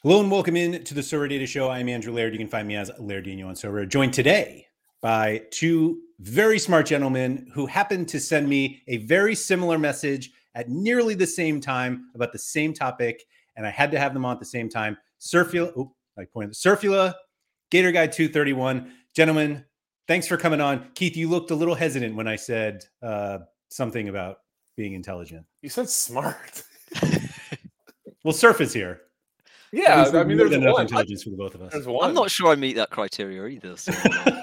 Hello and welcome in to the Sorare Data Show. I'm Andrew Laird. You can find me as Lairdino on Sorare. Joined today by two very smart gentlemen who happened to send me a very similar message at nearly the same time about the same topic, and I had to have them on at the same time. Surfula, Gator Guy 231. Gentlemen, thanks for coming on. Keith, you looked a little hesitant when I said something about being intelligent. You said smart. Well, Surf is here. Yeah, I mean, there's enough one. intelligence for the both of us. There's one. I'm not sure I meet that criteria either. So.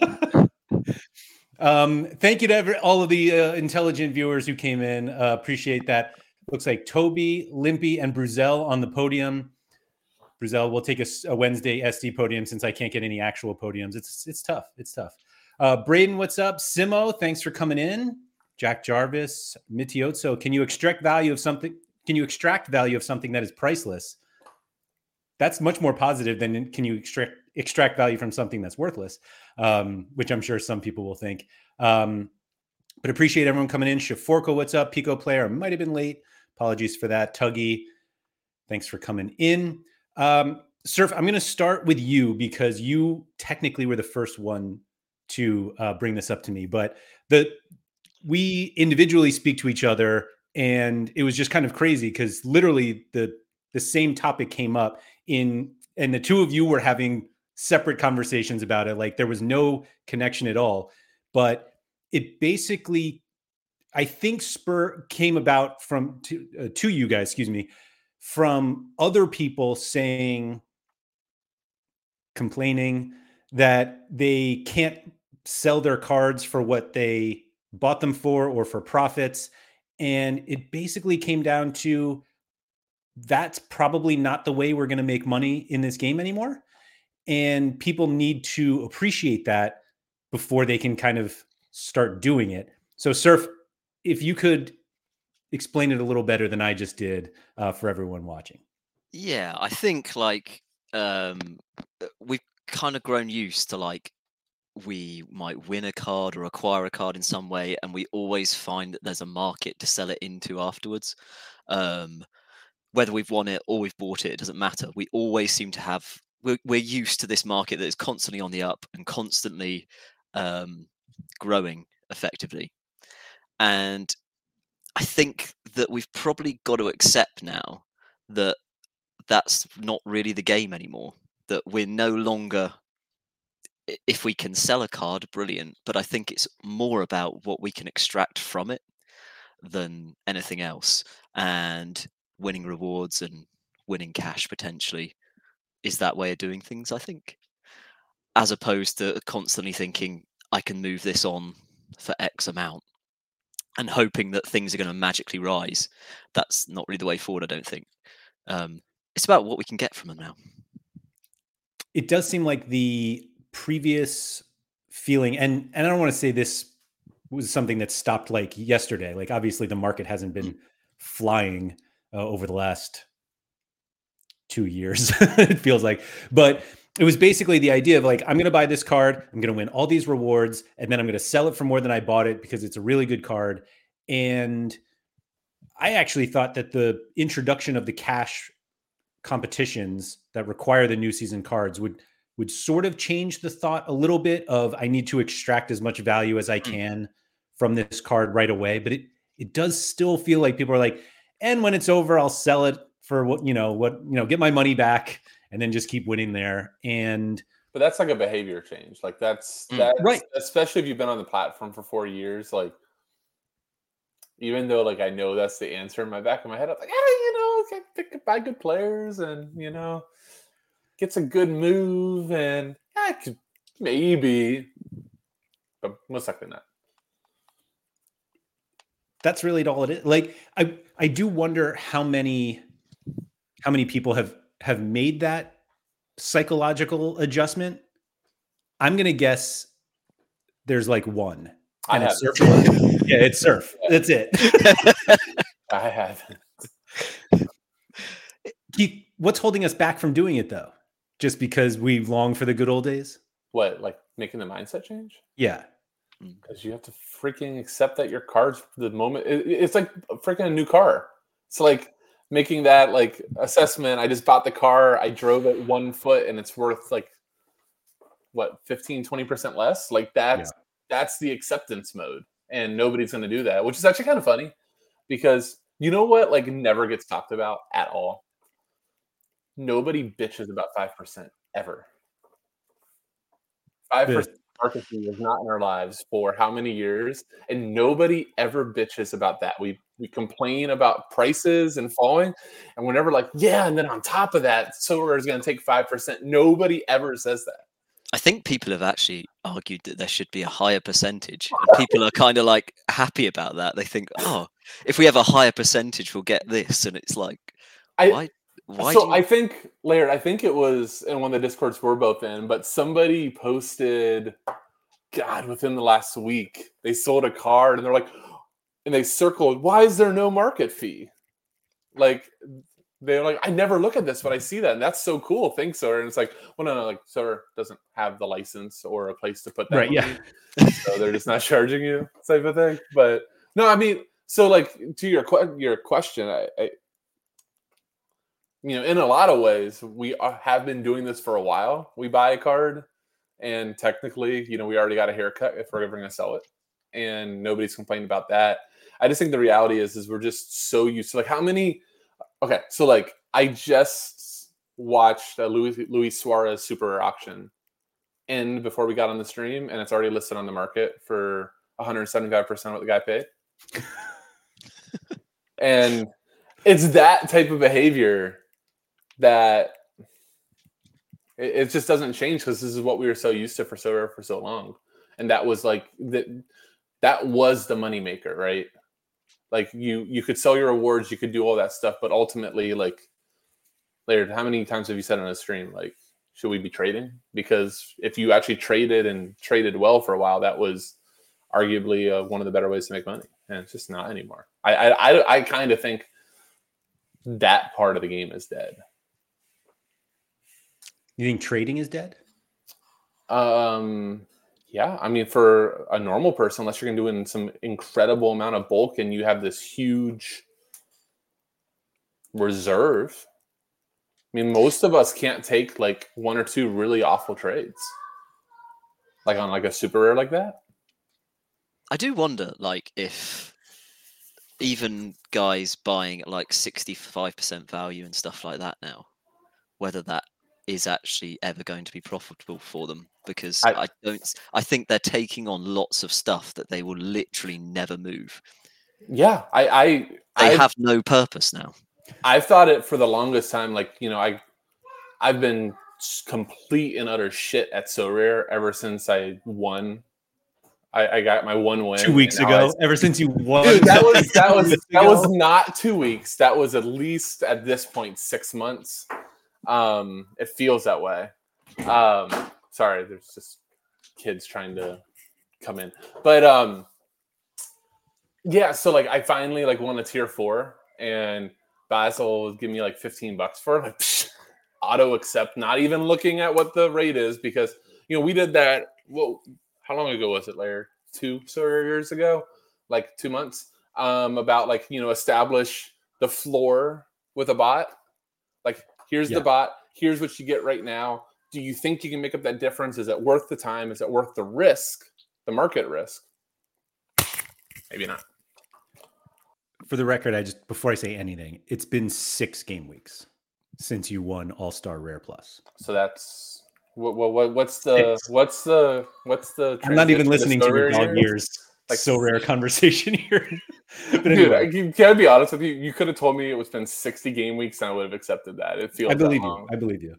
Thank you to all of the intelligent viewers who came in. Appreciate that. Looks like Toby, Limpy, and Bruzel on the podium. Bruzel will take a Wednesday SD podium since I can't get any actual podiums. It's tough. It's tough. Braden, what's up? Simo, thanks for coming in. Jack Jarvis, Mitiotso, can you extract value of something? Can you extract value of something that is priceless? That's much more positive than can you extract value from something that's worthless, which I'm sure some people will think. But appreciate everyone coming in. Shaforko, what's up? Pico player, I might have been late. Apologies for that. Tuggy, thanks for coming in. Surf, I'm going to start with you because you technically were the first one to bring this up to me. But we individually speak to each other, and it was just kind of crazy because literally the same topic came up and the two of you were having separate conversations about it. Like there was no connection at all, but it basically, I think Spur came about from to you guys, from other people complaining that they can't sell their cards for what they bought them for or for profits. And it basically came down to, that's probably not the way we're going to make money in this game anymore. And people need to appreciate that before they can kind of start doing it. So Surf, if you could explain it a little better than I just did for everyone watching. Yeah, I think we've kind of grown used to we might win a card or acquire a card in some way, and we always find that there's a market to sell it into afterwards. Whether we've won it or we've bought it, it doesn't matter. We always seem to have, we're used to this market that is constantly on the up and constantly growing effectively. And I think that we've probably got to accept now that that's not really the game anymore, that we're no longer, if we can sell a card, brilliant, but I think it's more about what we can extract from it than anything else. And winning rewards and winning cash potentially is that way of doing things, I think, as opposed to constantly thinking I can move this on for X amount and hoping that things are going to magically rise. That's not really the way forward, I don't think. It's about what we can get from them now. It does seem like the previous feeling, and I don't want to say this was something that stopped like yesterday. Like obviously the market hasn't been flying over the last 2 years, it feels like. But it was basically the idea of like, I'm going to buy this card, I'm going to win all these rewards, and then I'm going to sell it for more than I bought it because it's a really good card. And I actually thought that the introduction of the cash competitions that require the new season cards would sort of change the thought a little bit of I need to extract as much value as I can from this card right away. But it does still feel like people are like, and when it's over, I'll sell it for get my money back and then just keep winning there. But that's like a behavior change. Like that's right. Especially if you've been on the platform for 4 years, like even though like I know that's the answer in my back of my head, I'm like, buy good players and gets a good move and I could maybe, but most likely not. That's really all it is. Like I do wonder how many people have made that psychological adjustment. I'm gonna guess there's like one. And it's Surf. Yeah, it's Surf. That's it. I haven't. Keith, what's holding us back from doing it though? Just because we long for the good old days? What, like making the mindset change? Yeah. Because you have to freaking accept that your cards for the moment, it's like freaking a new car. It's like making that like assessment. I just bought the car, I drove it 1 foot, and it's worth like what 15-20% less. Like that's the acceptance mode, and nobody's going to do that, which is actually kind of funny because you know what like never gets talked about at all. Nobody bitches about 5% ever. 5% market fee is not in our lives for how many years, and nobody ever bitches about that. We complain about prices and falling, and we're never like, yeah, and then on top of that, Sorare is going to take 5%. Nobody ever says that. I think people have actually argued that there should be a higher percentage, and people are kind of like happy about that. They think, oh, if we have a higher percentage, we'll get this, and it's like, why? So I think, Laird, I think it was in one of the Discords we're both in, but somebody posted, God, within the last week, they sold a card and they're like, and they circled, why is there no market fee? Like, they're like, I never look at this, but I see that. And that's so cool. Thanks, Sorare. And it's like, well, no, like, Sorare doesn't have the license or a place to put that. Right, yeah. So they're just not charging you, type of thing. But no, I mean, so like, to your question, I in a lot of ways, we have been doing this for a while. We buy a card, and technically, we already got a haircut if we're ever going to sell it, and nobody's complained about that. I just think the reality is we're just so used to like how many. Okay, so like I just watched a Luis Suarez super auction end before we got on the stream, and it's already listed on the market for 175% what the guy paid, and it's that type of behavior that it just doesn't change because this is what we were so used to for so long. And that was like that was the moneymaker, right? Like you could sell your awards, you could do all that stuff, but ultimately, like, Laird, how many times have you said on a stream, like, should we be trading? Because if you actually traded well for a while, that was arguably one of the better ways to make money, and it's just not anymore. I kind of think that part of the game is dead. You think trading is dead? Yeah. I mean, for a normal person, unless you're going to do it in some incredible amount of bulk and you have this huge reserve. I mean, most of us can't take like one or two really awful trades. Like on like a super rare like that. I do wonder, like, if even guys buying at like 65% value and stuff like that now, whether that is actually ever going to be profitable for them, because I think they're taking on lots of stuff that they will literally never move. Yeah, they have no purpose now. I've thought it for the longest time. Like, I've been complete and utter shit at Sorare ever since I won. I got my one win 2 weeks ago. Ever since you won, dude, that was not 2 weeks. That was at least at this point 6 months. It feels that way. Sorry, there's just kids trying to come in. But yeah, so like I finally like won a tier 4, and Basil was giving me like $15 for it. Like, auto accept, not even looking at what the rate is, because we did that. Well, how long ago was it, Laird? 2 years ago, like 2 months. About like establish the floor with a bot. Like, here's the bot. Here's what you get right now. Do you think you can make up that difference? Is it worth the time? Is it worth the risk, the market risk? Maybe not. For the record, before I say anything, it's been 6 game weeks since you won All-Star Rare Plus. So that's what's the I'm not even listening to your dog years. Like Sorare conversation here. But anyway. Dude, can I be honest with you? You could have told me it was been 60 game weeks and I would have accepted that. It feels I believe you.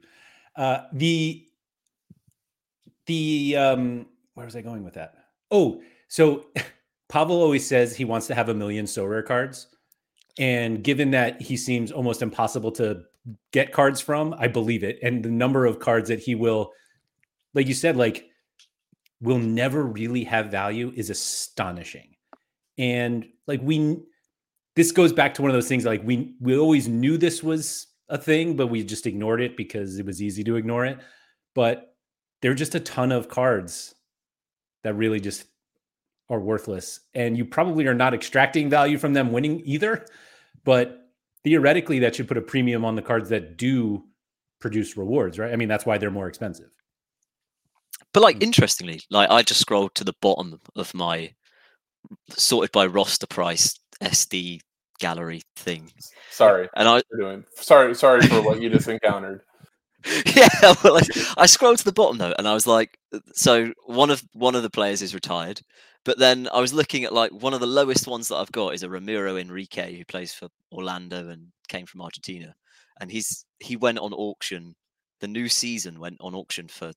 Where was I going with that? Oh, so Pavel always says he wants to have 1 million Sorare cards. And given that he seems almost impossible to get cards from, I believe it. And the number of cards that he will, like you said, like, will never really have value is astonishing. And like this goes back to one of those things, like we always knew this was a thing, but we just ignored it because it was easy to ignore it. But there are just a ton of cards that really just are worthless. And you probably are not extracting value from them winning either. But theoretically that should put a premium on the cards that do produce rewards, right? I mean, that's why they're more expensive. But like, interestingly, like I just scrolled to the bottom of my sorted by roster price SD gallery thing. Sorry. And sorry for what you just encountered. Yeah, well, I scrolled to the bottom though, and I was like, so one of the players is retired, but then I was looking at like one of the lowest ones that I've got is a Ramiro Enrique who plays for Orlando and came from Argentina, and he went on auction. The new season went on auction for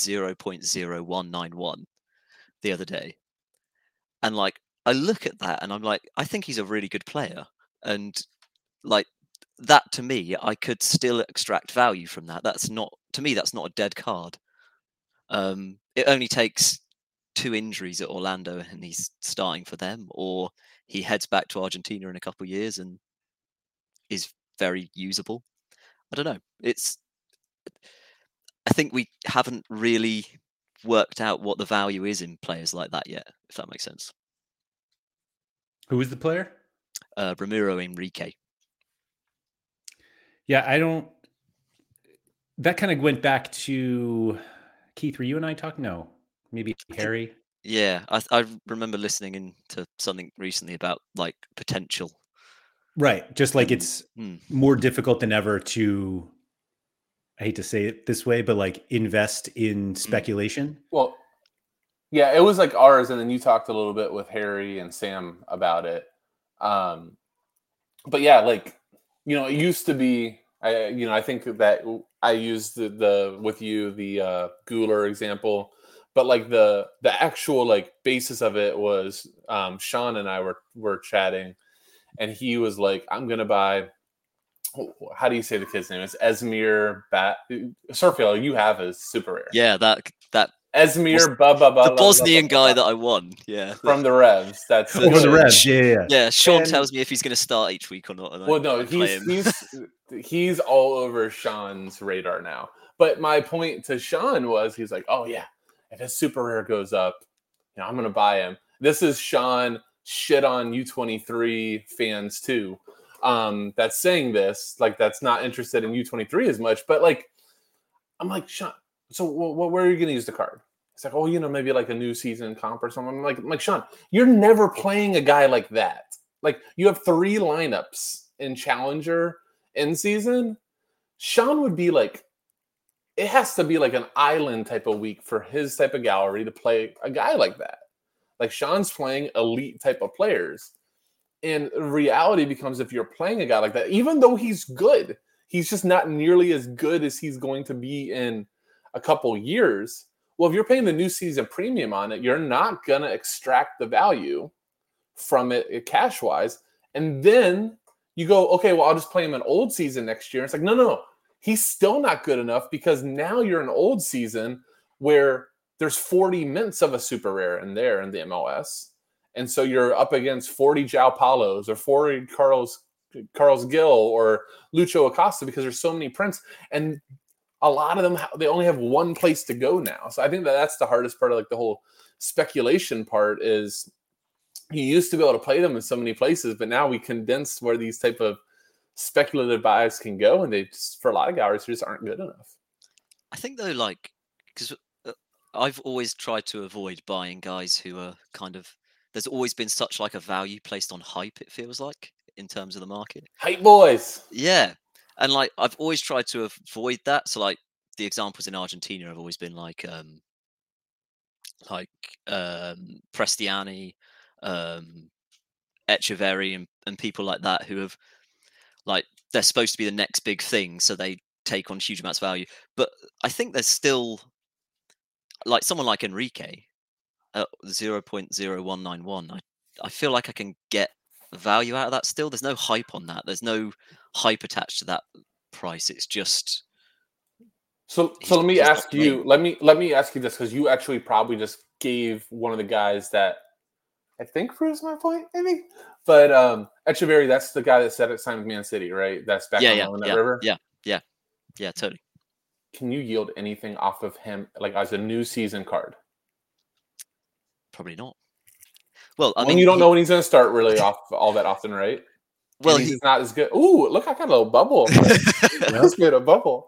0.0191 the other day, and like I look at that and I'm like, I think he's a really good player, and like that to me, I could still extract value from that. That's not, to me, that's not a dead card. It only takes 2 injuries at Orlando and he's starting for them, or he heads back to Argentina in a couple of years and is very usable. I don't know. I think we haven't really worked out what the value is in players like that yet, if that makes sense. Who is the player? Ramiro Enrique. Yeah, I don't. That kind of went back to Keith. Were you and I talking? No, maybe Harry. Yeah, I remember listening into something recently about like potential. Right, just like it's more difficult than ever to. I hate to say it this way, but like invest in speculation. Well, yeah, it was like ours, and then you talked a little bit with Harry and Sam about it. But yeah, like, you know, it used to be, I think that I used the with you, the Guler example, but like the actual like basis of it was Sean and I were chatting, and he was like, I'm going to buy, how do you say the kid's name? It's Esmir Surfiel. You have his super rare. Yeah, that Esmir, the Bosnian guy that I won, yeah, from the Revs. That's from the Revs, yeah. Yeah, Sean tells me if he's going to start each week or not. Well, no, he's all over Sean's radar now. But my point to Sean was, he's like, oh yeah, if his super rare goes up, you know, I'm going to buy him. This is Sean shit on U23 fans too. That's saying this, like, that's not interested in U23 as much, but like, I'm like, Sean, so where are you going to use the card? It's like, oh, you know, maybe like a new season comp or something. I'm like, Sean, you're never playing a guy like that. Like, you have 3 lineups in Challenger in season. Sean would be like, it has to be like an island type of week for his type of gallery to play a guy like that. Like, Sean's playing elite type of players. And reality becomes, if you're playing a guy like that, even though he's good, he's just not nearly as good as he's going to be in a couple years. Well, if you're paying the new season premium on it, you're not going to extract the value from it cash-wise. And then you go, okay, well, I'll just play him an old season next year. It's like, no. He's still not good enough, because now you're an old season where there's 40 mints of a super rare in there in the MLS. And so you're up against 40 João Paulos or 40 Carlos Gil or Lucho Acosta, because there's so many prints. And a lot of them, they only have one place to go now. So I think that's the hardest part of like the whole speculation part, is you used to be able to play them in so many places, but now we condensed where these type of speculative buys can go, and they just, for a lot of galleries, just aren't good enough. I think though, like, because I've always tried to avoid buying guys who are kind of, there's always been such like a value placed on hype, it feels like, in terms of the market. Hype boys. Yeah. And like, I've always tried to avoid that. So like the examples in Argentina have always been like Prestiani, Echeverri and people like that, who have, like, they're supposed to be the next big thing, so they take on huge amounts of value. But I think there's still, like, someone like Enrique at 0.0191. I feel like I can get value out of that still. There's no hype on that. There's no hype attached to that price. It's just. So let me ask you. Let me ask you this, because you actually probably just gave one of the guys that I think proves my point, maybe. But Echeverri, that's the guy that said it signed with Man City, right? That's back on that river. Yeah, totally. Can you yield anything off of him, like as a new season card? Probably not. Well, I mean, you don't know when he's going to start really off all that often, right? Well, he's not as good. Ooh, look, I got a little bubble. Let's get a bubble.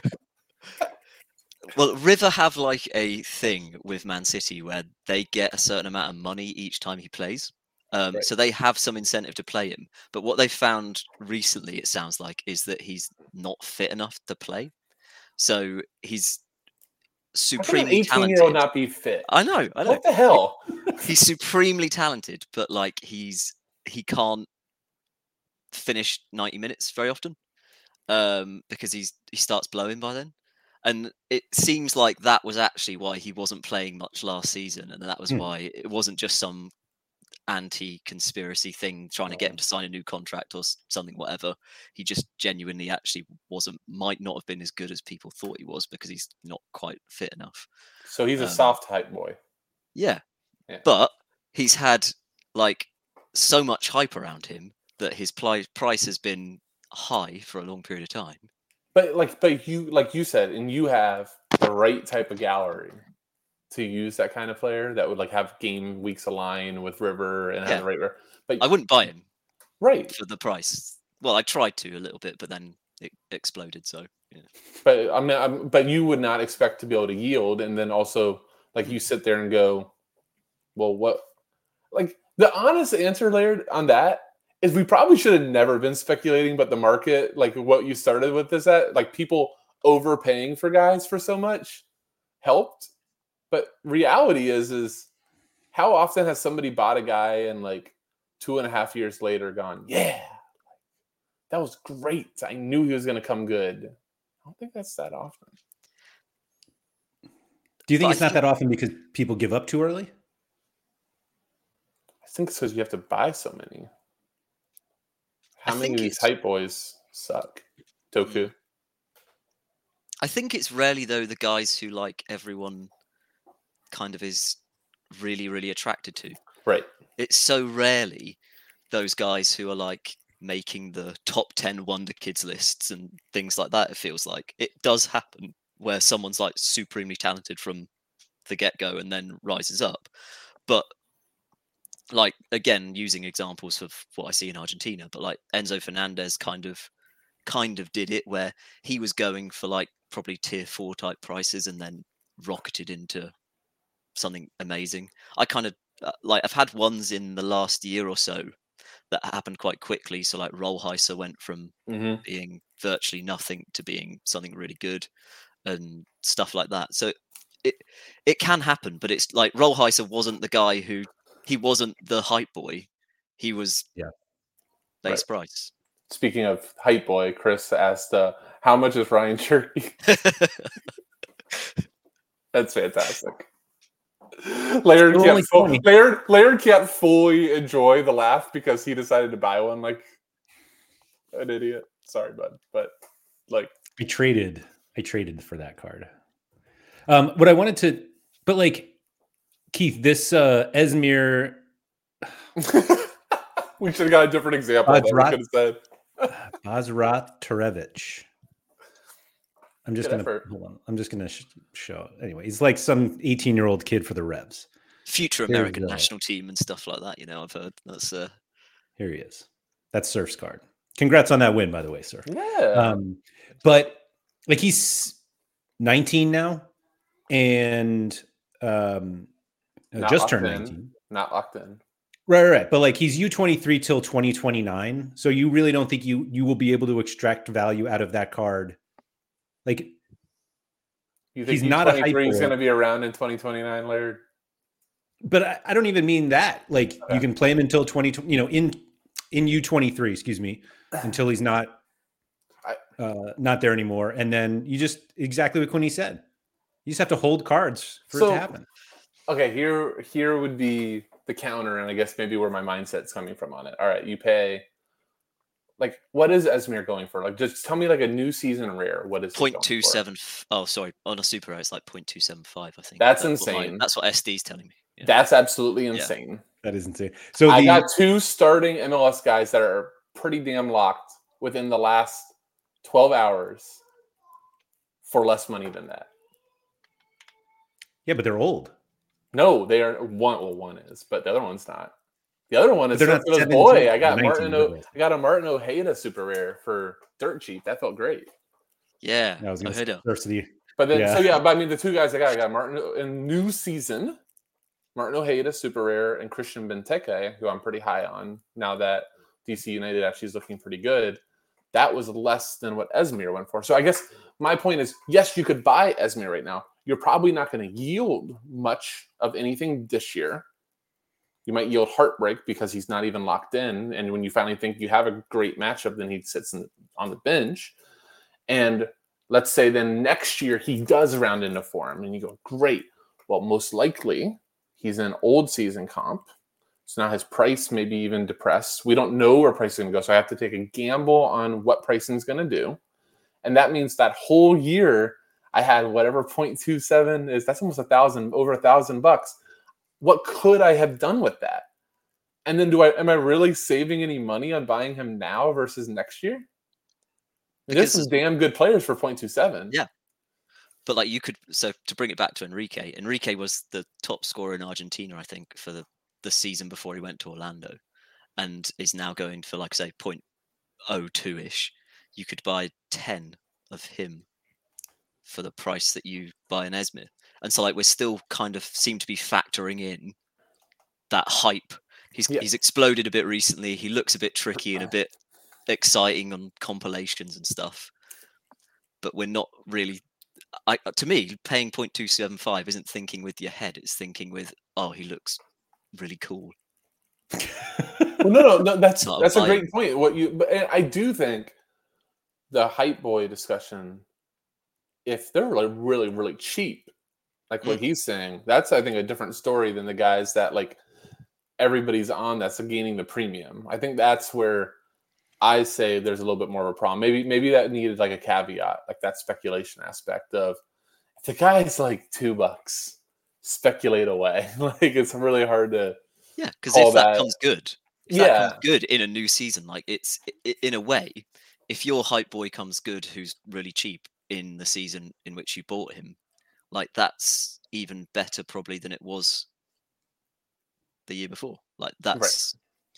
Well, River have like a thing with Man City where they get a certain amount of money each time he plays. Right. So they have some incentive to play him. But what they found recently, it sounds like, is that he's not fit enough to play. So he's supremely How can an 18-year-old talented. not be fit? I know. What the hell? He's supremely talented, but like he can't finish 90 minutes very often because he starts blowing by then. And it seems like that was actually why he wasn't playing much last season, and that was why it wasn't just some anti-conspiracy thing trying to get him to sign a new contract or something, whatever. He just genuinely actually might not have been as good as people thought he was because he's not quite fit enough. So he's a soft hype boy. Yeah. But he's had like so much hype around him that his price has been high for a long period of time. But you said, and you have the right type of gallery to use that kind of player that would like have game weeks align with River and have the right. But I wouldn't buy him right for the price. Well, I tried to a little bit, but then it exploded. So yeah. But but you would not expect to be able to yield, and then also like you sit there and go, well, what? Like the honest answer, Laird, on that is we probably should have never been speculating, but the market, like what you started with this at, like people overpaying for guys for so much helped. But reality is how often has somebody bought a guy and like 2.5 years later gone, yeah, that was great. I knew he was going to come good. I don't think that's that often. Do you think it's not that often because people give up too early? I think it's because you have to buy so many. How many of these hype boys suck? Toku. I think it's rarely though the guys who like everyone kind of is really, really attracted to. Right. It's so rarely those guys who are like making the top 10 Wonder Kids lists and things like that. It feels like it does happen where someone's like supremely talented from the get-go and then rises up. But like, again, using examples of what I see in Argentina, but like Enzo Fernandez kind of did it where he was going for like probably tier 4 type prices and then rocketed into something amazing. I kind of like I've had ones in the last year or so that happened quite quickly. So like Rollheiser went from being virtually nothing to being something really good and stuff like that. So it can happen, but it's like Rollheiser wasn't the guy he wasn't the hype boy. He was base price. Speaking of hype boy, Chris asked, how much is Ryan Cherky? That's fantastic. Laird can't fully enjoy the laugh because he decided to buy one like an idiot. Sorry, bud. But like I traded for that card. What I wanted to, but like Keith, this Esmir. We should have got a different example. That we could have said. Bazrat Terevich. I'm just going to hold on. I'm just going to show. Anyway, he's like some 18-year-old kid for the Revs. Future American national team and stuff like that. You know, I've heard that's. Here he is. That's Surf's card. Congrats on that win, by the way, Surf. Yeah. But like he's 19 now, and just turned 19. Not locked in. Right. But like he's U23 till 2029. So you really don't think you will be able to extract value out of that card? Like, you think he's not a hype boy. He's going to be around in 2029, Laird? But I don't even mean that. Like you can play him until 2020, in U23, excuse me, until he's not there anymore. And then you just exactly what Quinny said. You just have to hold cards for it to happen. Okay, here would be the counter, and I guess maybe where my mindset's coming from on it. All right, you pay. Like, what is Esmir going for? Like, just tell me like a new season rare. What is 0.27? Oh, sorry. On a super rare, it's like 0.275. I think that's insane. That's what SD's telling me. Yeah. That's absolutely insane. Yeah. That is insane. So I got 2 starting MLS guys that are pretty damn locked within the last 12 hours for less money than that. Yeah, but they're old. No, they are one. Well, one is, but the other one's not. The other one is Circular's Boy. I got a Martin Ojeda super rare for dirt cheap. That felt great. Yeah, Ojeda. But then, but I mean, the two guys I got Martin in new season, Martin Ojeda super rare, and Christian Benteke, who I'm pretty high on now that DC United actually is looking pretty good. That was less than what Esmir went for. So I guess my point is, yes, you could buy Esmir right now. You're probably not going to yield much of anything this year. You might yield heartbreak because he's not even locked in. And when you finally think you have a great matchup, then he sits on the bench. And let's say then next year he does round into form and you go, great. Well, most likely he's in old season comp. So now his price may be even depressed. We don't know where price is going to go. So I have to take a gamble on what pricing is going to do. And that means that whole year I had whatever 0.27 is. That's almost over $1,000. What could I have done with that? And then am I really saving any money on buying him now versus next year? There's some damn good players for 0.27. Yeah. But like so to bring it back to Enrique was the top scorer in Argentina, I think, for the season before he went to Orlando, and is now going for, like I say, 0.02-ish. You could buy 10 of him for the price that you buy an Esmir. And so like we're still kind of seem to be factoring in that hype. He's exploded a bit recently. He looks a bit tricky and a bit exciting on compilations and stuff. But we're not really to me, paying 0.275 isn't thinking with your head, it's thinking with, oh, he looks really cool. Well, no, that's a great point. But I do think the hype boy discussion, if they're like really, really cheap, like what he's saying, that's I think a different story than the guys that like everybody's on that's gaining the premium. I think that's where I say there's a little bit more of a problem. Maybe that needed like a caveat, like that speculation aspect of if the guy's like $2, speculate away. Like it's really hard to because if that comes good, that comes good in a new season, like it's in a way, if your hype boy comes good who's really cheap in the season in which you bought him, like that's even better probably than it was the year before. Like that's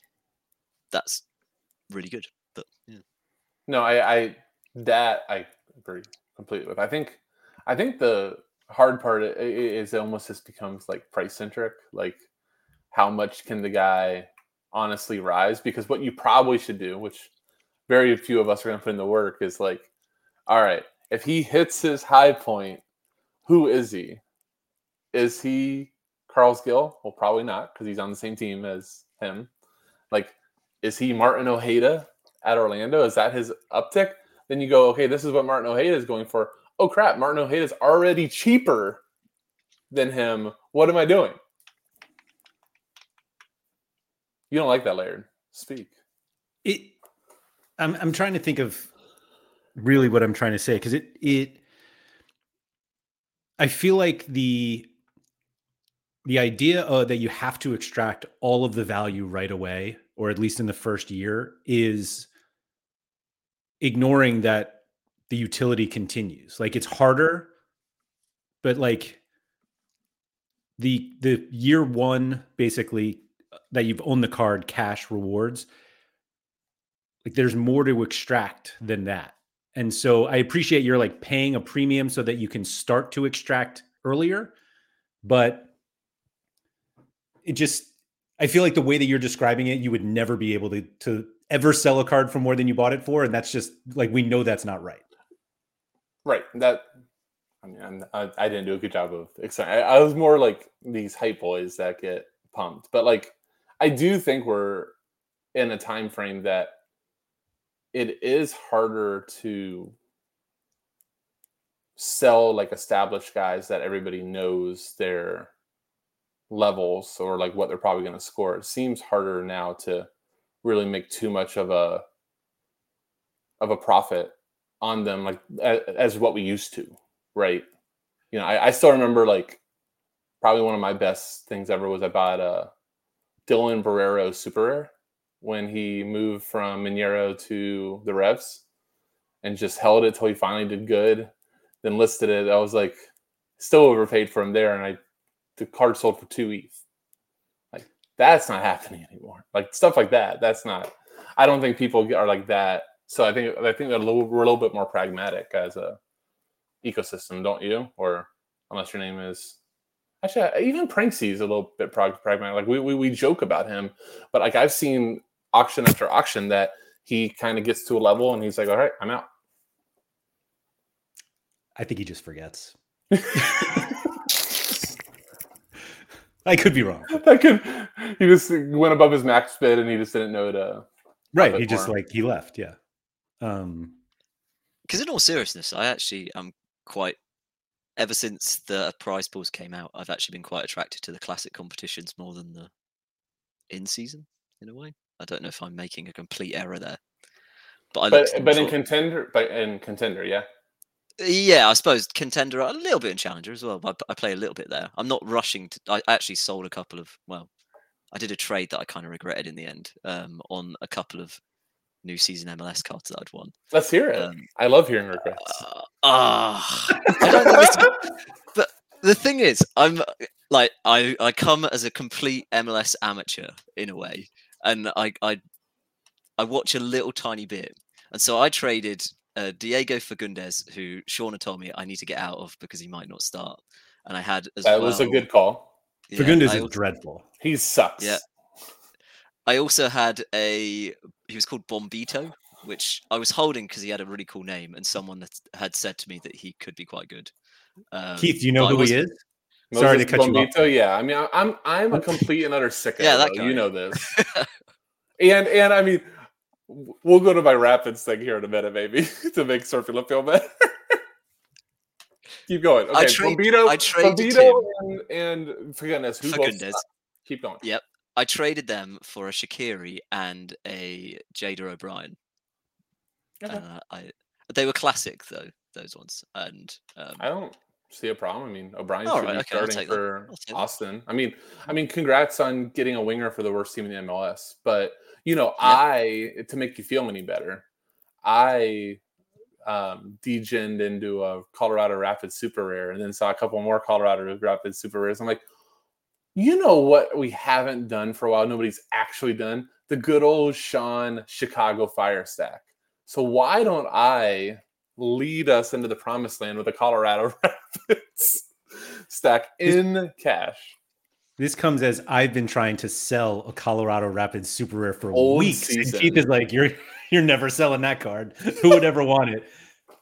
really good. But no, I agree completely with. I think the hard part is it almost just becomes like price centric. Like how much can the guy honestly rise? Because what you probably should do, which very few of us are going to put in the work, is like, all right, if he hits his high point, who is he? Is he Carlos Gil? Well, probably not, because he's on the same team as him. Like, is he Martin Ojeda at Orlando? Is that his uptick? Then you go, okay, this is what Martin Ojeda is going for. Oh, crap, Martin Ojeda is already cheaper than him. What am I doing? You don't like that, Laird. Speak. I'm trying to think of really what I'm trying to say, because I feel like the idea that you have to extract all of the value right away, or at least in the first year, is ignoring that the utility continues. Like it's harder, but like the year one, basically, that you've owned the card, cash rewards, like there's more to extract than that. And so I appreciate you're like paying a premium so that you can start to extract earlier, but I feel like the way that you're describing it, you would never be able to ever sell a card for more than you bought it for. And that's just like, we know that's not right. Right. I didn't do a good job of exciting. I was more like these hype boys that get pumped, but like, I do think we're in a time frame that it is harder to sell like established guys that everybody knows their levels or like what they're probably going to score. It seems harder now to really make too much of a profit on them, like as what we used to, right? You know, I still remember like probably one of my best things ever was I bought Dylan Barrero super rare when he moved from Mineiro to the Revs and just held it till he finally did good, then listed it. I was like still overpaid for him there, and the card sold for 2 ETH. Like That's not happening anymore. Like stuff like that. That's not. I don't think people are like that. So I think we're a little bit more pragmatic as a ecosystem, don't you? Or unless your name is actually even Pranksy is a little bit pragmatic. Like we joke about him, but like I've seen auction after auction that he kind of gets to a level and he's like, all right, I'm out. I think he just forgets. I could be wrong. He just went above his max bid and he just didn't know to. Right. He just he left. Yeah. Because in all seriousness, I actually am quite. Ever since the prize pools came out, I've actually been quite attracted to the classic competitions more than the in-season. In a way, I don't know if I'm making a complete error there, but in contender, yeah. Yeah, I suppose contender, a little bit in challenger as well. But I play a little bit there. I'm not rushing to. I actually sold a couple of. Well, I did a trade that I kind of regretted in the end on a couple of new season MLS cards that I'd won. Let's hear it. I love hearing regrets. I don't know. But the thing is, I'm like I come as a complete MLS amateur in a way, and I watch a little tiny bit, and so I traded. Diego Fagundes, who Shauna told me I need to get out of because he might not start. And I had that was a good call. Yeah, Fagundes is dreadful. He sucks. Yeah. I also had he was called Bombito, which I was holding because he had a really cool name and someone that had said to me that he could be quite good. Keith, do you know who he is? Moses Sorry to cut Bombito, you off. Yeah. I mean, I'm a complete and utter sicko. Yeah, that guy. You know this. and I mean, we'll go to my Rapids thing here in a minute, maybe, to make Surfula feel better. Keep going. Okay, Bombito and forgiveness. Fagundes. Keep going. Yep. I traded them for a Shaqiri and a Jada O'Brien. Okay. They were classic though, those ones. And I don't see a problem. I mean, O'Brien should be starting for Austin. I mean, congrats on getting a winger for the worst team in the MLS. But you know, to make you feel any better, I degened into a Colorado Rapids Super Rare and then saw a couple more Colorado Rapids Super Rares. I'm like, you know what we haven't done for a while? Nobody's actually done the good old Sean Chicago Fire stack. So why don't I lead us into the promised land with a Colorado Rapids stack in cash? This comes as I've been trying to sell a Colorado Rapids Super Rare for weeks. And Keith is like, you're never selling that card. Who would ever want it?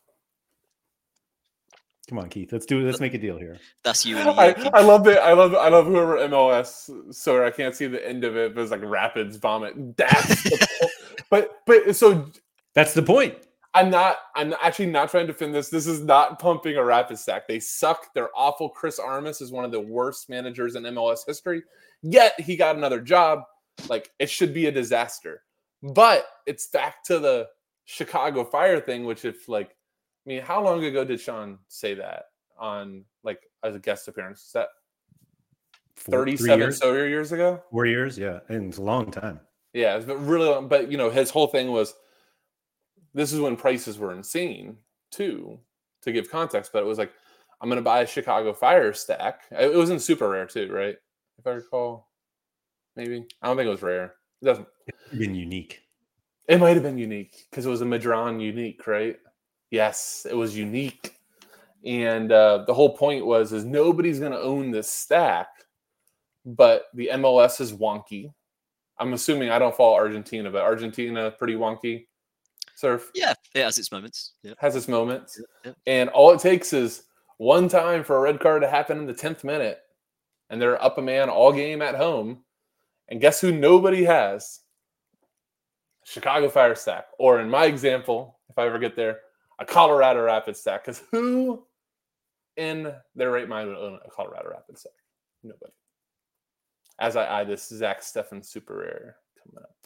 Come on, Keith. Let's make a deal here. That's you. I love it. I love whoever MLS. Sorry, I can't see the end of it, but it's like Rapids vomit. That's the but so that's the point. I'm actually not trying to defend this. This is not pumping a Rapid stack. They suck. They're awful. Chris Armas is one of the worst managers in MLS history. Yet he got another job. Like, it should be a disaster. But it's back to the Chicago Fire thing, which how long ago did Sean say that on as a guest appearance? Is that 37 years ago? 4 years, yeah. And it's a long time. Yeah, it's really long. But his whole thing was, this is when prices were insane, too, to give context. But it was like, I'm going to buy a Chicago Fire stack. It was in super rare, too, right? If I recall. Maybe. I don't think it was rare. It doesn't. It might have been unique. It might have been unique because it was a Madron unique, right? Yes, it was unique. And the whole point is nobody's going to own this stack, but the MLS is wonky. I'm assuming I don't follow Argentina, but Argentina pretty wonky. Surf. Yeah, it has its moments. Yeah. Has its moments. Yeah. And all it takes is one time for a red card to happen in the 10th minute, and they're up a man all game at home. And guess who nobody has? Chicago Fire stack. Or in my example, if I ever get there, a Colorado Rapids stack. Because who in their right mind would own a Colorado Rapids stack? Nobody. As I eye this Zach Steffen Super Rare coming up.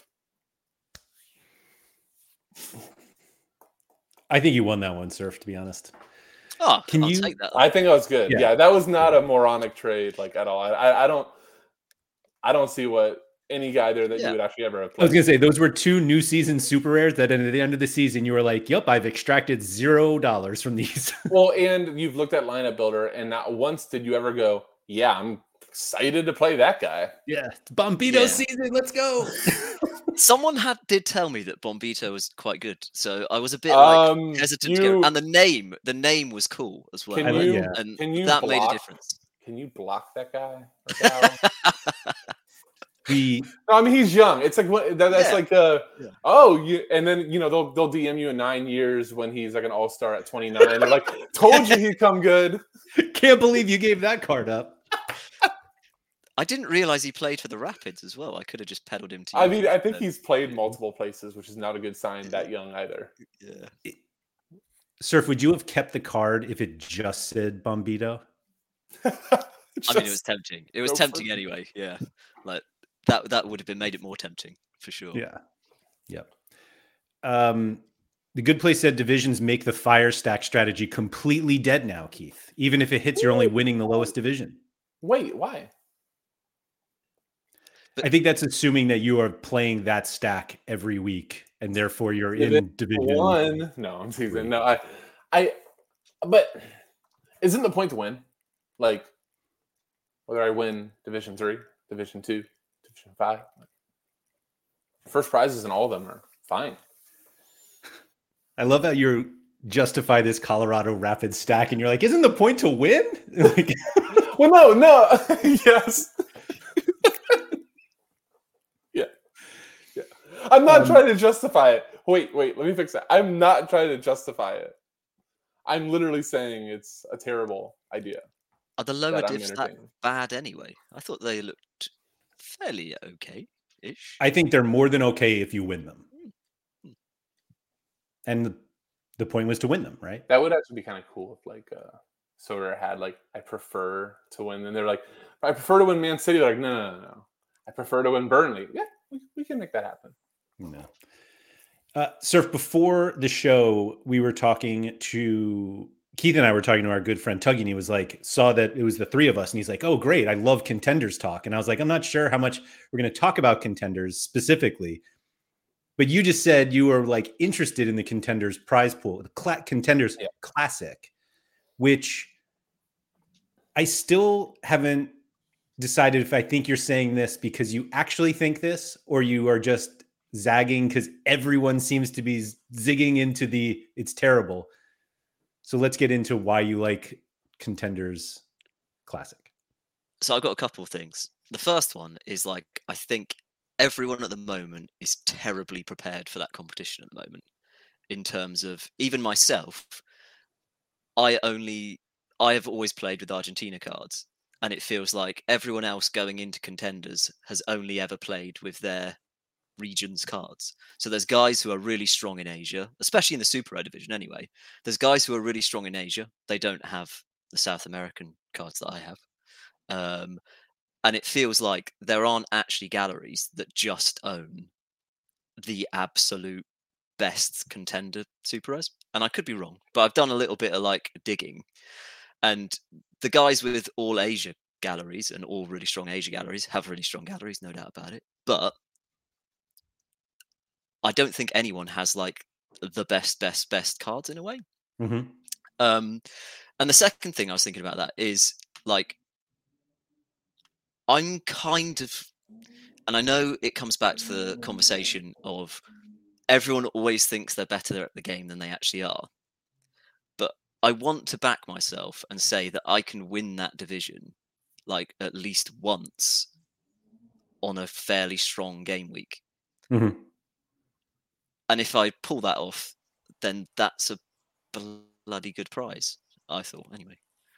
I think you won that one, Surf, to be honest. Oh, I'll take that. I think that was good. Yeah, that was not a moronic trade at all. I don't see what any guy there that you would actually ever have played. I was going to say, those were two new season super rares that at the end of the season, you were like, yep, I've extracted $0 from these. Well, and you've looked at Lineup Builder, and not once did you ever go, yeah, I'm excited to play that guy. Yeah, it's Bombito season. Let's go. Someone did tell me that Bombito was quite good, so I was a bit hesitant to go. And the name was cool as well. Can you that made a difference. Can you block that guy? No, I mean he's young. It's like that's like and then they'll DM you in 9 years when he's like an all-star at 29. They're like, told you he'd come good. Can't believe you gave that card up. I didn't realize he played for the Rapids as well. I could have just peddled him to you. I mean, I think he's played multiple places, which is not a good sign that young either. Yeah. Surf, would you have kept the card if it just said Bombito? I mean, it was tempting. It was tempting anyway. Yeah, like that would have made it more tempting for sure. Yeah. Yep. The Good Place said divisions make the fire stack strategy completely dead now, Keith. Even if it hits, you're only winning the lowest division. Wait, why? I think that's assuming that you are playing that stack every week, and therefore you're in division 1. No, I'm teasing. No, but isn't the point to win? Like, whether I win Division 3, Division 2, Division 5, first prizes in all of them are fine. I love how you justify this Colorado Rapids stack, and you're like, isn't the point to win? Like, well, no, yes. I'm not trying to justify it. Wait, let me fix that. I'm not trying to justify it. I'm literally saying it's a terrible idea. Are the lower divs that bad anyway? I thought they looked fairly okay-ish. I think they're more than okay if you win them. And the point was to win them, right? That would actually be kind of cool if like Soder had like, I prefer to win. And they're like, I prefer to win Man City. They're like, no. I prefer to win Burnley. Yeah, we can make that happen. No. Surf, before the show, we were talking to Keith and I were talking to our good friend Tuggy, and he was like, saw that it was the three of us, and he's like, oh, great, I love Contenders talk. And I was like, I'm not sure how much we're going to talk about Contenders specifically, but you just said you were like interested in the Contenders prize pool, the Contenders Classic, which I still haven't decided if I think you're saying this because you actually think this, or you are just zagging because everyone seems to be zigging into it's terrible. So let's get into why you like Contenders Classic. So I've got a couple of things. The first one is like, I think everyone at the moment is terribly prepared for that competition at the moment. In terms of, even myself, I have always played with Argentina cards, and it feels like everyone else going into Contenders has only ever played with their regions cards. So there's guys who are really strong in Asia, especially in the Super Rare division anyway. There's guys who are really strong in Asia. They don't have the South American cards that I have. And it feels like there aren't actually galleries that just own the absolute best contender Super Rares. And I could be wrong, but I've done a little bit of like digging. And the guys with all Asia galleries and all really strong Asia galleries have really strong galleries, no doubt about it. But I don't think anyone has like the best cards in a way. Mm-hmm. And the second thing I was thinking about that is like, I'm kind of, and I know it comes back to the conversation of everyone always thinks they're better at the game than they actually are. But I want to back myself and say that I can win that division like at least once on a fairly strong game week. Mm-hmm. And if I pull that off, then that's a bloody good prize, I thought, anyway.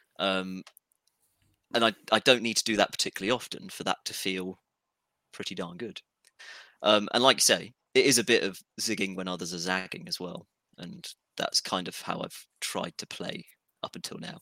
And I don't need to do that particularly often for that to feel pretty darn good. And like you say, it is a bit of zigging when others are zagging as well. And that's kind of how I've tried to play up until now.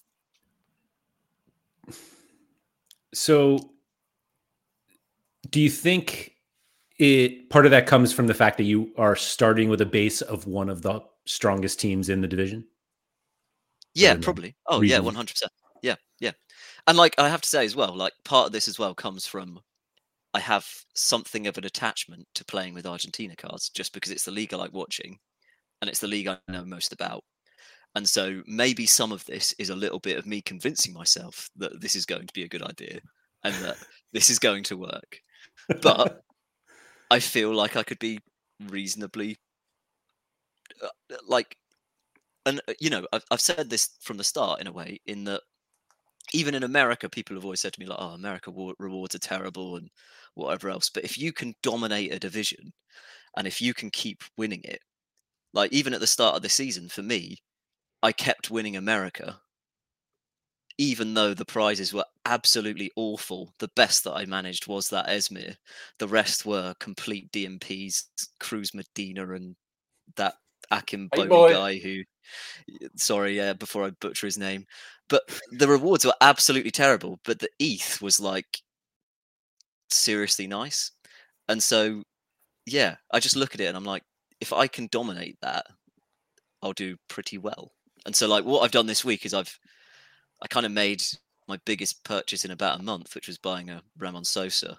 So do you think part of that comes from the fact that you are starting with a base of one of the strongest teams in the division? Yeah, probably. Oh, region. Yeah, 100%. Yeah. And like, I have to say as well, like part of this as well comes from, I have something of an attachment to playing with Argentina cards just because it's the league I like watching and it's the league I know most about. And so maybe some of this is a little bit of me convincing myself that this is going to be a good idea. and that this is going to work. But I feel like I could be reasonably and I've said this from the start in a way, in that even in America, people have always said to me like, "Oh, America rewards are terrible and whatever else." But if you can dominate a division, and if you can keep winning it, like even at the start of the season, for me, I kept winning America, even though the prizes were absolutely awful. The best that I managed was that Esmir. The rest were complete DMPs, Cruz Medina and that Akim Boni guy who, sorry, before I butcher his name. But the rewards were absolutely terrible, but the ETH was like seriously nice. And so, yeah, I just look at it and I'm like, if I can dominate that, I'll do pretty well. And so, like, what I've done this week is I kind of made my biggest purchase in about a month, which was buying a Ramon Sosa.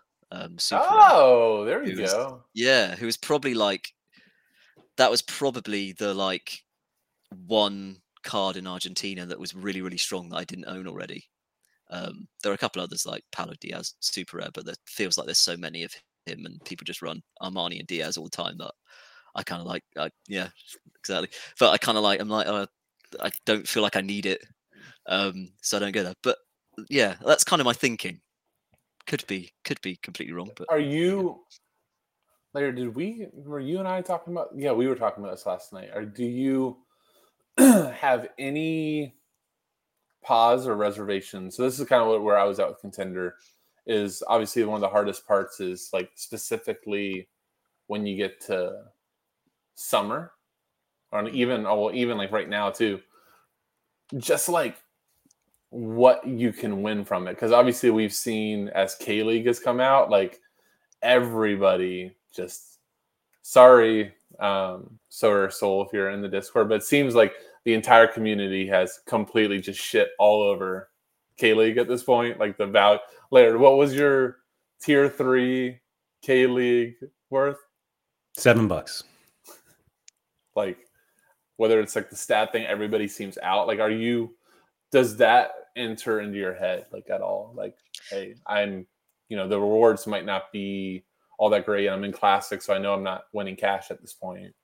Oh, there you go. Yeah, who was probably like, that was probably the like one card in Argentina that was really, really strong that I didn't own already. There are a couple others like Paulo Diaz, super rare, but it feels like there's so many of him and people just run Armani and Diaz all the time that I kind of like, yeah, exactly. But I kind of like, I'm like, I don't feel like I need it. So I don't go there. But yeah, that's kind of my thinking. Could be completely wrong. But are you, Larry, were you and I talking about, yeah, we were talking about this last night. Or do you have any pause or reservation? So this is kind of where I was at with Contender. Is obviously one of the hardest parts is like specifically when you get to summer, or even like right now too, just like what you can win from it. Because obviously we've seen as K-League has come out, like everybody just, sorry, Solar Soul if you're in the Discord, but it seems like the entire community has completely just shit all over K-League at this point. Like the value. Laird, what was your tier 3 K-League worth? $7. Like, whether it's like the stat thing, everybody seems out. Like, does that enter into your head like at all? Like, hey, I'm, the rewards might not be all that great. I'm in Classic, so I know I'm not winning cash at this point.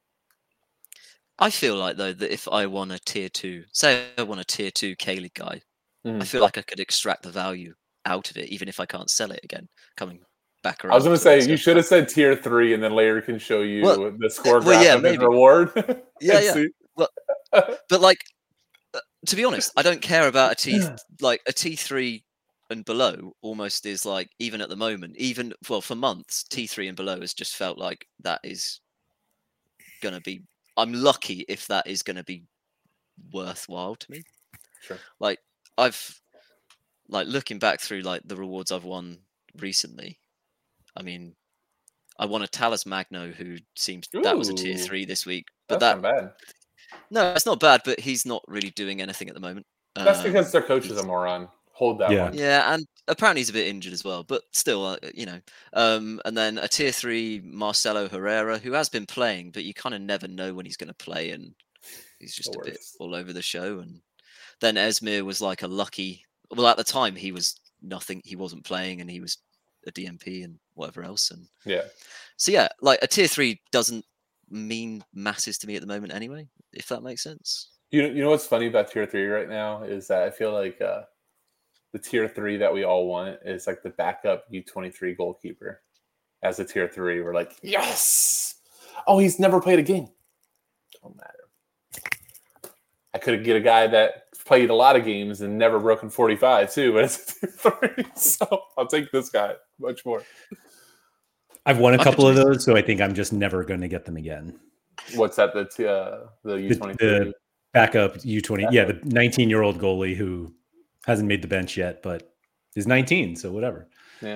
I feel like though that if I won a tier 2, say I won a tier 2 K-League guy, I feel like I could extract the value out of it, even if I can't sell it again. Coming back around. I was going to say, you should have said tier 3, and then later can show you the score graph and reward. Yeah. Well, but like, to be honest, I don't care about a T3 and below. Almost is like, even at the moment, for months, T3 and below has just felt like that is going to be. I'm lucky if that is going to be worthwhile to me. Sure. Like, I've looking back through like the rewards I've won recently. I mean, I won a Talis Magno who seems that was a tier 3 this week. But that's not bad. No, it's not bad, but he's not really doing anything at the moment. That's because their coach is a moron. Hold that one. Yeah, and apparently he's a bit injured as well, but still, and then a tier 3 Marcelo Herrera, who has been playing, but you kind of never know when he's going to play, and he's just a bit all over the show. And then Esmir was like a lucky. Well, at the time he was nothing. He wasn't playing, and he was a DMP and whatever else. And yeah, so yeah, like a tier 3 doesn't mean masses to me at the moment anyway, if that makes sense. You know what's funny about tier 3 right now is that I feel like the tier 3 that we all want is like the backup U23 goalkeeper as a tier 3. We're like, yes! Oh, he's never played a game. Don't matter. I could get a guy that played a lot of games and never broken 45 too, but it's a tier 3. So I'll take this guy much more. I've won a couple of those, so I think I'm just never going to get them again. What's that? The U23? The backup U20. Yeah, the 19-year-old goalie who hasn't made the bench yet, but is 19, so whatever. Yeah.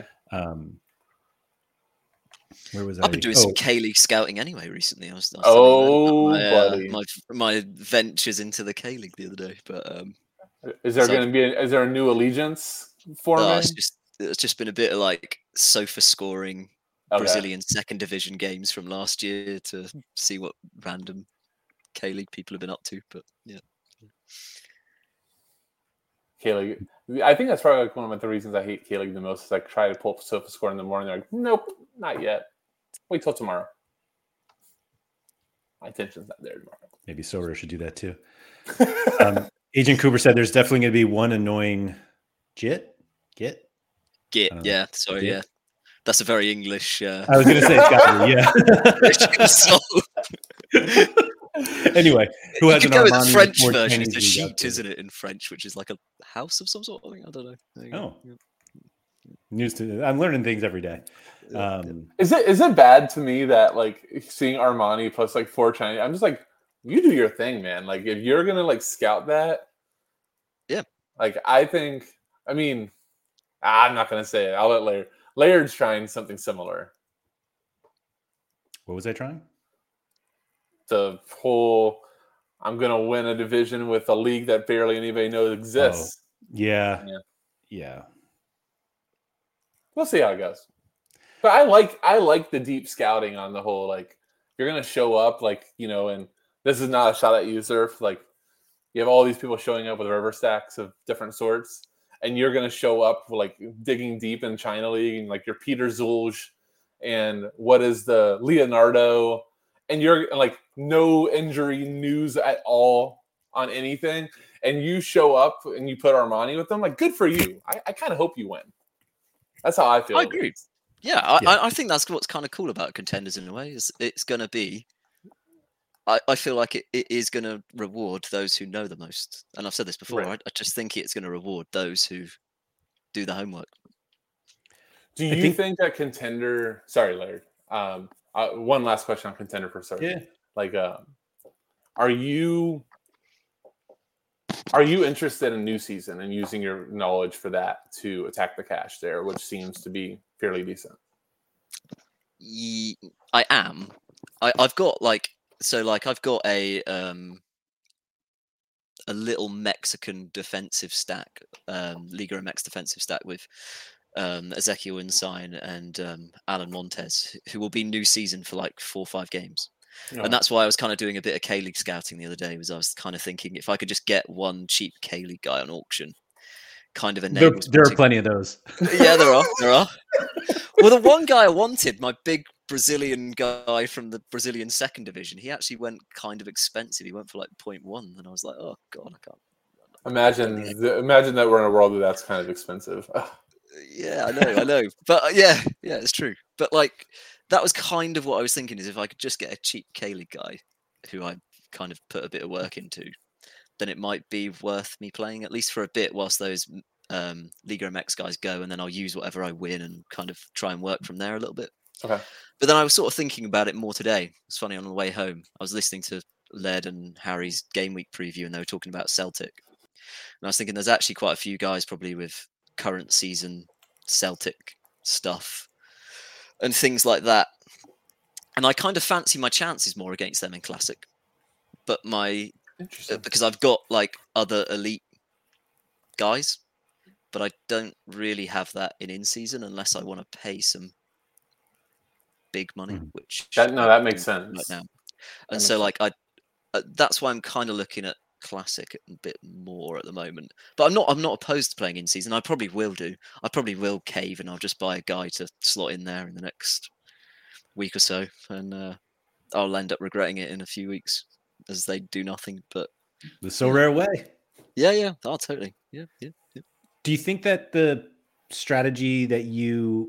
Where was I've been doing some K-League scouting anyway recently. I was buddy. my ventures into the K-League the other day. But is there a new allegiance forming? It's just been a bit of like sofa scoring Brazilian second division games from last year to see what random K-League people have been up to. But yeah. K-League. I think that's probably like one of the reasons I hate K-League the most is like try to pull up Sofa Score in the morning. They're like, nope, not yet. Wait till tomorrow. My attention's not there tomorrow. Maybe Sorare should do that too. Agent Cooper said there's definitely going to be one annoying Git. Yeah, sorry, Git? Yeah. That's a very English. I was going to say, it's got to be, yeah. Anyway, who has an go with the French version? It's a sheet, isn't it, in French, which is like a house of some sort. I don't know. Oh, yeah. News to I'm learning things every day. Is it bad to me that like seeing Armani plus like 4 Chinese? I'm just like, you do your thing, man. Like if you're gonna like scout that, yeah. Like I think, I mean, I'm not gonna say it. I'll let Laird. Laird's trying something similar. What was I trying? The whole, I'm gonna win a division with a league that barely anybody knows exists. Oh, yeah. We'll see how it goes. But I like the deep scouting on the whole. Like you're gonna show up, like and this is not a shot at you, Surf. Like you have all these people showing up with river stacks of different sorts, and you're gonna show up like digging deep in China League, and like your Peter Zulj, and what is the Leonardo, and you're like no injury news at all on anything, and you show up and you put Armani with them. Like good for you. I kind of hope you win. That's how I feel. I agree. Yeah, I think that's what's kind of cool about Contenders in a way. Is it's going to be. I feel like it is going to reward those who know the most, and I've said this before. Right. I just think it's going to reward those who do the homework. Do you think that Contender? Sorry, Laird. One last question on Contender for Surf. Yeah. Like, are you interested in new season and using your knowledge for that to attack the cash there, which seems to be fairly decent? I am. I've got I've got a little Mexican defensive stack, Liga MX defensive stack with Ezekiel Insine and Alan Montez, who will be new season for like 4 or 5 games. Oh. And that's why I was kind of doing a bit of K-League scouting the other day, was I was kind of thinking if I could just get one cheap K-League guy on auction, kind of enables there are plenty of those. Yeah, there are. Well, the one guy I wanted, my big Brazilian guy from the Brazilian second division, he actually went kind of expensive. He went for like 0.1, and I was like, oh god, I can't. Imagine that we're in a world where that's kind of expensive. Yeah, I know. But yeah, it's true. But like that was kind of what I was thinking, is if I could just get a cheap K-League guy who I kind of put a bit of work into, then it might be worth me playing at least for a bit whilst those Liga MX guys go, and then I'll use whatever I win and kind of try and work from there a little bit. Okay. But then I was sort of thinking about it more today. It's funny, on the way home, I was listening to Led and Harry's game week preview, and they were talking about Celtic. And I was thinking there's actually quite a few guys probably with current season Celtic stuff and things like that. And I kind of fancy my chances more against them in Classic. But because I've got like other elite guys, but I don't really have that in season unless I want to pay some big money, which that makes sense right now. And so like that's why I'm kind of looking at Classic a bit more at the moment. But I'm not opposed to playing in season. I probably will do. I probably will cave, and I'll just buy a guy to slot in there in the next week or so, and I'll end up regretting it in a few weeks as they do nothing. But the Sorare way. Yeah. Oh, totally. Yeah. Do you think that the strategy that you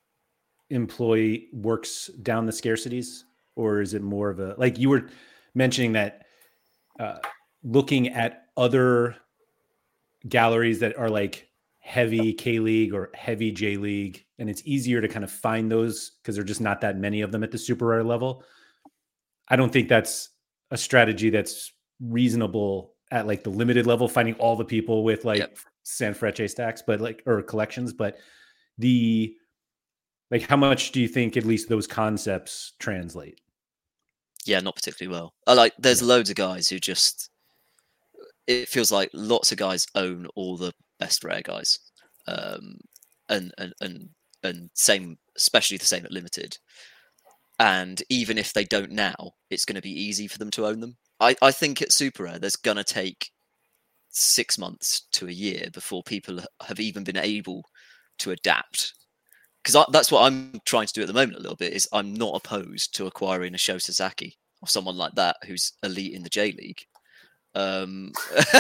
employ works down the scarcities, or is it more of a, like you were mentioning that looking at other galleries that are like heavy K-League or heavy J-League, and it's easier to kind of find those because there are just not that many of them at the super rare level? I don't think that's a strategy that's reasonable at like the limited level, finding all the people with like Sanfrecce stacks, but like, or collections, but like how much do you think at least those concepts translate? Yeah, not particularly well. There's loads of guys who just, it feels like lots of guys own all the best rare guys, and same, especially the same at limited. And even if they don't now, it's going to be easy for them to own them. I think at super rare, there's going to take 6 months to a year before people have even been able to adapt. Because that's what I'm trying to do at the moment a little bit, is I'm not opposed to acquiring a Sho Sasaki or someone like that who's elite in the J League. I'm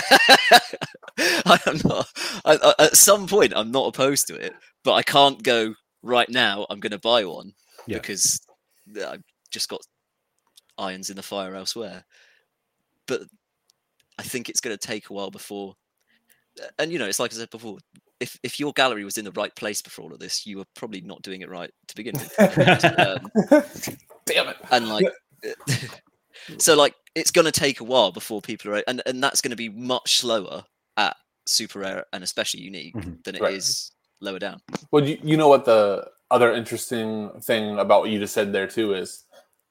not, at some point, I'm not opposed to it, but I can't go right now. I'm going to buy one because I've just got irons in the fire elsewhere. But I think it's going to take a while before. And it's like I said before, if your gallery was in the right place before all of this, you were probably not doing it right to begin with. Damn it! And so it's going to take a while before people are, and that's going to be much slower at super rare and especially unique than it is lower down. Well, you know what the other interesting thing about what you just said there too is,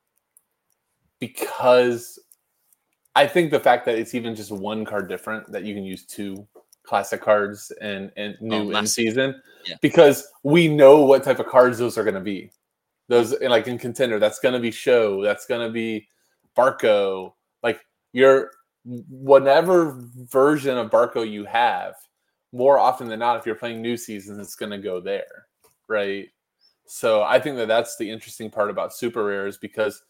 because I think the fact that it's even just one card different, that you can use 2 classic cards and new in season, because we know what type of cards those are going to be. Those in contender, that's going to be Sho, that's going to be Barco, your whatever version of Barco you have. More often than not, if you're playing new seasons, it's going to go there, right? So I think that's the interesting part about super rares, because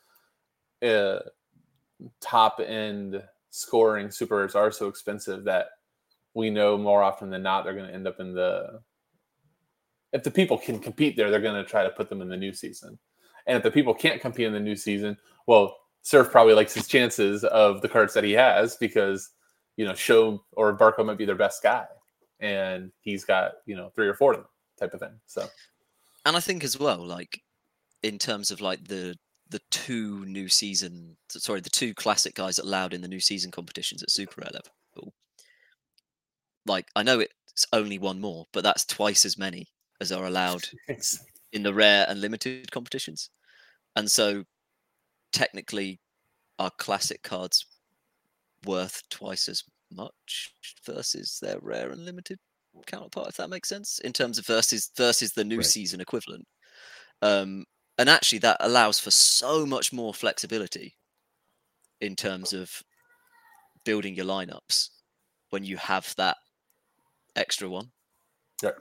top end scoring super rares are so expensive that we know more often than not they're going to end up if the people can compete there, they're going to try to put them in the new season. And if the people can't compete in the new season, well, Surf probably likes his chances of the cards that he has, because Sho or Barco might be their best guy, and he's got 3 or 4 of them, type of thing. So, and I think as well, in terms of the 2 classic guys allowed in the new season competitions at super rare level. I know it's only 1 more, but that's twice as many as are allowed in the rare and limited competitions. And so technically are classic cards worth twice as much versus their rare and limited counterpart, if that makes sense, in terms of versus the new season equivalent. And actually that allows for so much more flexibility in terms of building your lineups when you have that extra one. Yeah.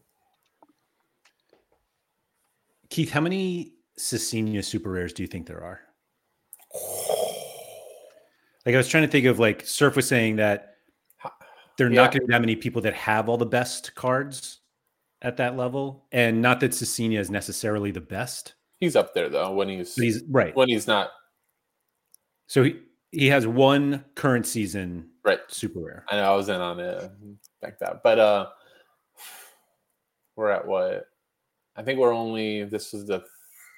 Keith, how many Cecina super rares do you think there are? I was trying to think of Surf was saying that there are not going to be that many people that have all the best cards at that level, and not that Cecina is necessarily the best. He's up there though when he's right when he's not. So he has 1 current season super rare. I know, I was in on it like that, but we're at what? I think this is the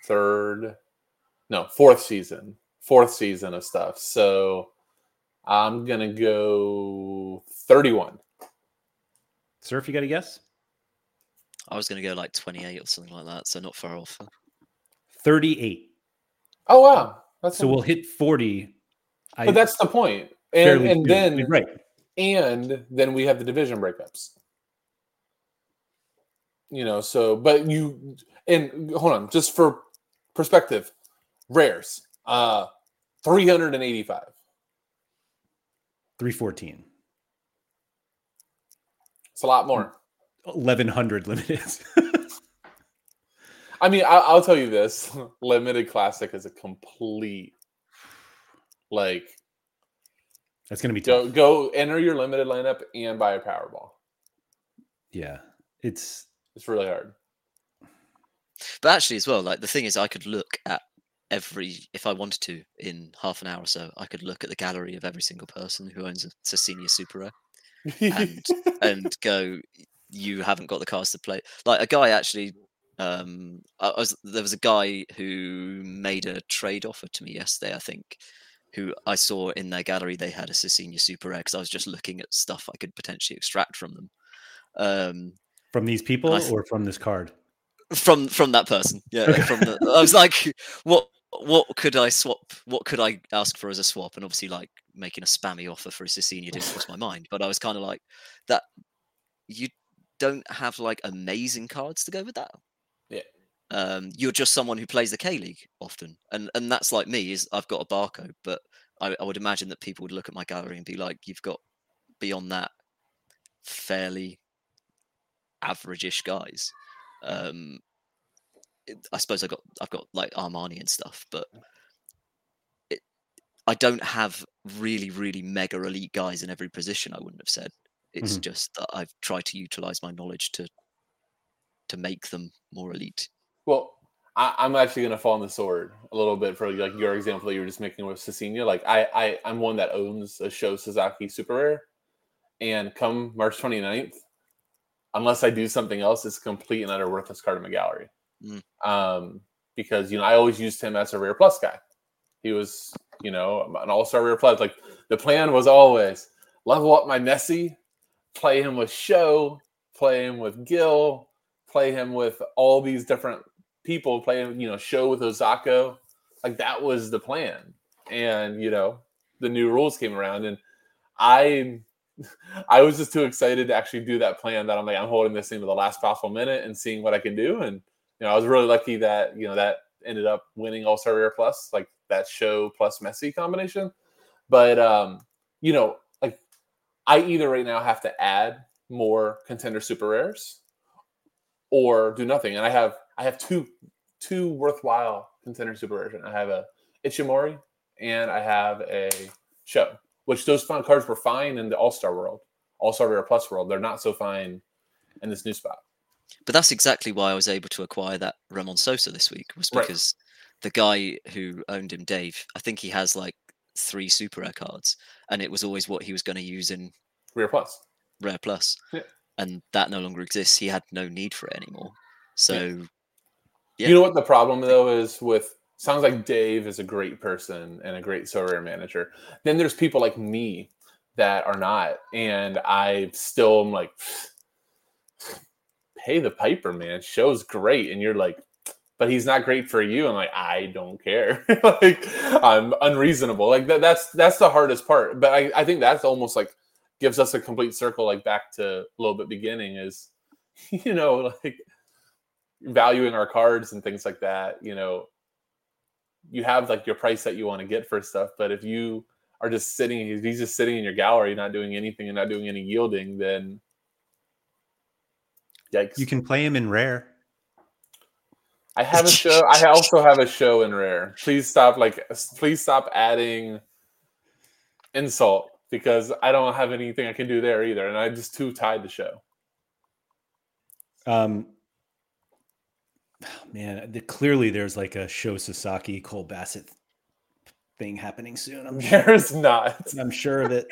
4th season of stuff. So I'm gonna go 31. Surf, you got a guess? I was gonna go 28 or something like that, so not far off. 38. Oh wow! We'll hit 40. But that's the point. And then and then we have the division breakups. So but hold on, just for perspective, rares, 385. 314. It's a lot more. 1,100 limited. I mean, I'll tell you this: limited classic is a complete that's going to be tough. Go enter your limited lineup and buy a Powerball. Yeah, it's really hard. But actually, as well, the thing is, I could look at if I wanted to, in half an hour or so, I could look at the gallery of every single person who owns a senior super rare and go, you haven't got the cards to play. A guy actually, there was a guy who made a trade offer to me yesterday, I think, who I saw in their gallery. They had a Cecina super rare, because I was just looking at stuff I could potentially extract from them. From these people or from this card? From that person, yeah. Okay. I was like, what could I swap? What could I ask for as a swap? And obviously, making a spammy offer for a Cecina didn't cross my mind. But I was kind of like, that you don't have amazing cards to go with that. Yeah. You're just someone who plays the K League often, and that's like me. Is I've got a Barco, but I would imagine that people would look at my gallery and be like, you've got beyond that, fairly average-ish guys. I suppose I've got like Armani and stuff, but I don't have really, really mega elite guys in every position. I wouldn't have said. It's just that I've tried to utilize my knowledge to make them more elite. Well, I'm actually going to fall on the sword a little bit for like your example that you were just making with Cecina. Like I'm one that owns a Sho Sasaki Super Rare, and come March 29th, unless I do something else, it's a complete and utter worthless card in my gallery. Because I always used him as a rare plus guy. He was an all-star rare plus. Like the plan was always level up my Messi, play him with Sho, play him with Gil, play him with all these different people, play him, Sho with Osako. Like that was the plan. And, the new rules came around, and I was just too excited to actually do that plan that I'm holding this thing to the last possible minute and seeing what I can do. And, I was really lucky that, that ended up winning All-Star Rare Plus, like that Sho plus Messi combination. But, like I either right now have to add more contender super rares or do nothing. And I have two worthwhile contender super rares. I have a Ichimori and I have a Sho, which those fun cards were fine in the All-Star world, All-Star Rare Plus world. They're not so fine in this new spot. But that's exactly why I was able to acquire that Ramon Sosa this week, was because the guy who owned him, Dave, I think he has like 3 super rare cards, and it was always what he was going to use in Rare Plus. Yeah. And that no longer exists. He had no need for it anymore. So, yeah. You know what the problem though is with sounds like Dave is a great person and a great so rare manager. Then there's people like me that are not, and I still am like, pay the piper, man. Sho's great, and you're like, but he's not great for you. I'm like, I don't care. Like, I'm unreasonable. Like that's the hardest part. But I think that's almost like gives us a complete circle, like back to a little bit beginning is, like valuing our cards and things like that. You have like your price that you want to get for stuff, but if you are just sitting, if he's just sitting in your gallery, not doing anything and not doing any yielding, then yikes. You can play him in rare. I have a Sho. I also have a Sho in rare. Please stop adding insult, because I don't have anything I can do there either, and I'm just too tied to Sho. Man, clearly there's like a Sho Sasaki Cole Bassett thing happening soon. There's not. I'm sure of it.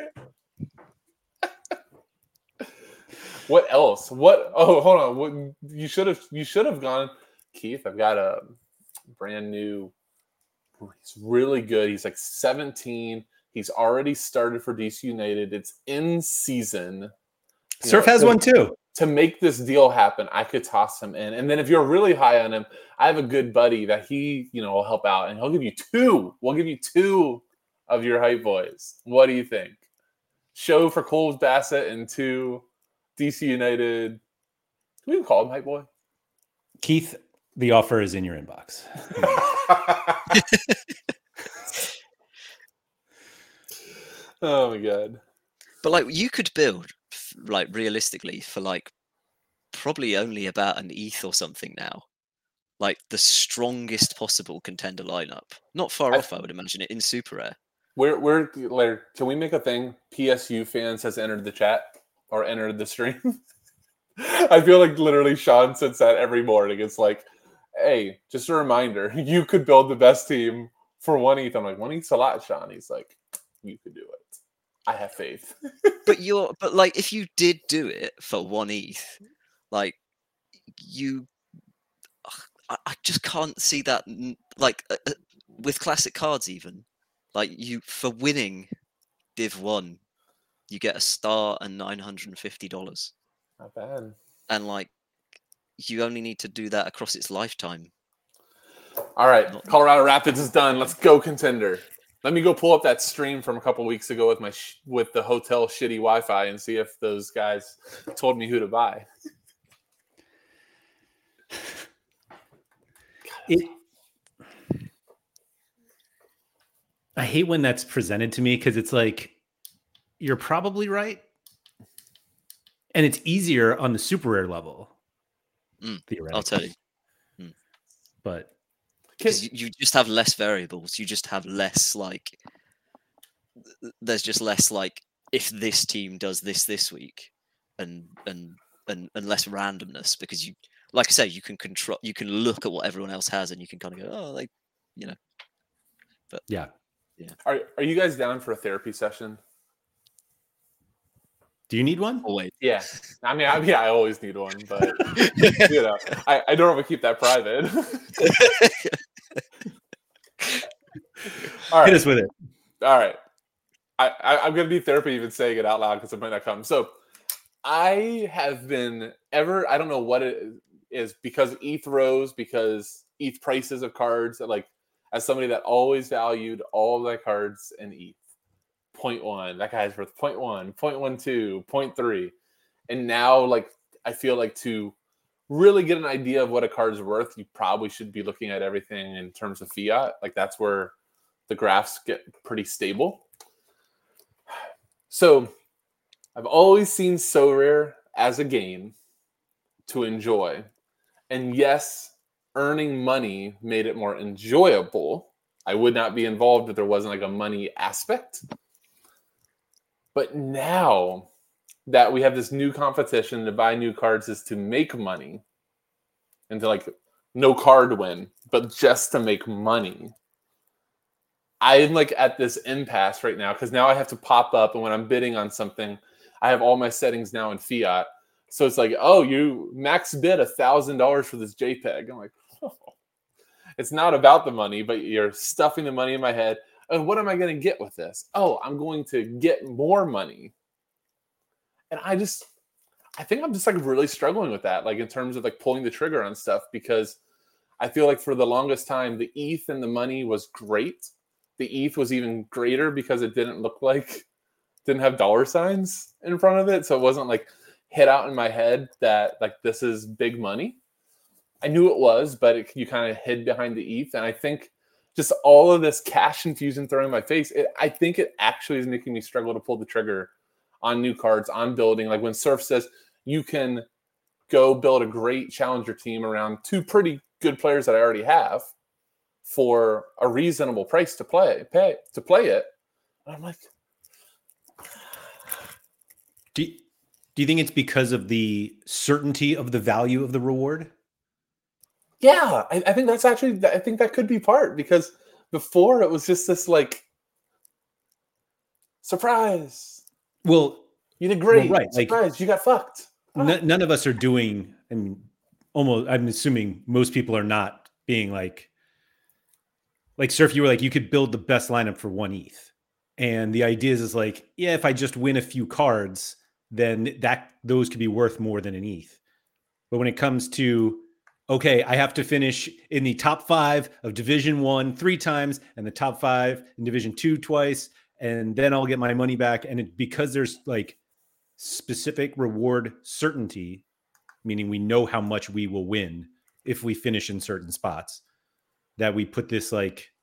What else? What? Oh, hold on. What you should have gone, Keith. I've got a brand new. He's really good. He's like 17. He's already started for DC United. It's in season. Surf has one too. To make this deal happen, I could toss him in. And then if you're really high on him, I have a good buddy that he, will help out, and he'll give you 2. We'll give you 2 of your hype boys. What do you think? Sho for Cole Bassett and 2 DC United. Can we call him hype boy? Keith, the offer is in your inbox. Oh my god. But like you could build like realistically for like probably only about an ETH or something now. Like the strongest possible contender lineup. Not far off, I would imagine it in super rare. We're can we make a thing? PSU fans has entered the chat or entered the stream. I feel like literally Sean sits that every morning. It's like, hey, just a reminder, you could build the best team for 1 ETH. I'm like, 1 ETH's a lot, Sean. He's like, you could do it. I have faith. but like if you did do it for 1 ETH, like I just can't see that like with classic cards even. Like you for winning Div 1, you get a star and $950. Not bad. And like you only need to do that across its lifetime. All right, Colorado Rapids is done. Let's go contender. Let me go pull up that stream from a couple weeks ago with with the hotel shitty Wi-Fi and see if those guys told me who to buy. I hate when that's presented to me because it's like, you're probably right, And it's easier on the super rare level. Theoretically. I'll tell you. But because you just have less variables. You just have less there's just less if this team does this week, and less randomness, because you, like I say, you can control. You can look at what everyone else has, and you can kind of go, But yeah. Are you guys down for a therapy session? Do you need one? Always. Yeah. I mean, I always need one, but I don't want to keep that private. All right. Hit us with it. All right. I'm going to need therapy even saying it out loud because it might not come. So I have been I don't know what it is, because ETH rose, because ETH prices of cards, as somebody that always valued all of my cards in ETH. 0.1, that guy's worth 0.1, 0.12, 0.3. And now, I feel like to really get an idea of what a card's worth, you probably should be looking at everything in terms of fiat. That's where the graphs get pretty stable. So I've always seen SoRare as a game to enjoy. And yes, earning money made it more enjoyable. I would not be involved if there wasn't a money aspect. But now that we have this new competition to buy new cards is to make money, and to no card win, but just to make money. I'm at this impasse right now, because now I have to pop up, and when I'm bidding on something, I have all my settings now in fiat. So it's oh, you max bid $1,000 for this JPEG. I'm oh. It's not about the money, but you're stuffing the money in my head. And what am I going to get with this? Oh, I'm going to get more money. And I think I'm just really struggling with that, in terms of pulling the trigger on stuff, because I feel for the longest time, the ETH and the money was great. The ETH was even greater because it didn't have dollar signs in front of it. So it wasn't hit out in my head that this is big money. I knew it was, but you kind of hid behind the ETH. And I think just all of this cash infusion thrown in my face, I think it actually is making me struggle to pull the trigger on new cards, on building. When Surf says you can go build a great challenger team around two pretty good players that I already have for a reasonable price to play it. And I'm do you think it's because of the certainty of the value of the reward? Yeah, I think that's actually, I think that could be part, because before it was just this surprise. Well, you did great. Well, right. Surprise, you got fucked. None of us are doing, I'm assuming most people are not being like Surf, you were you could build the best lineup for 1 ETH. And the idea is if I just win a few cards, then those could be worth more than an ETH. But when it comes to, okay, I have to finish in the top 5 of Division 1 3 times and the top 5 in Division 2 twice, and then I'll get my money back. And because there's specific reward certainty, meaning we know how much we will win if we finish in certain spots, that we put this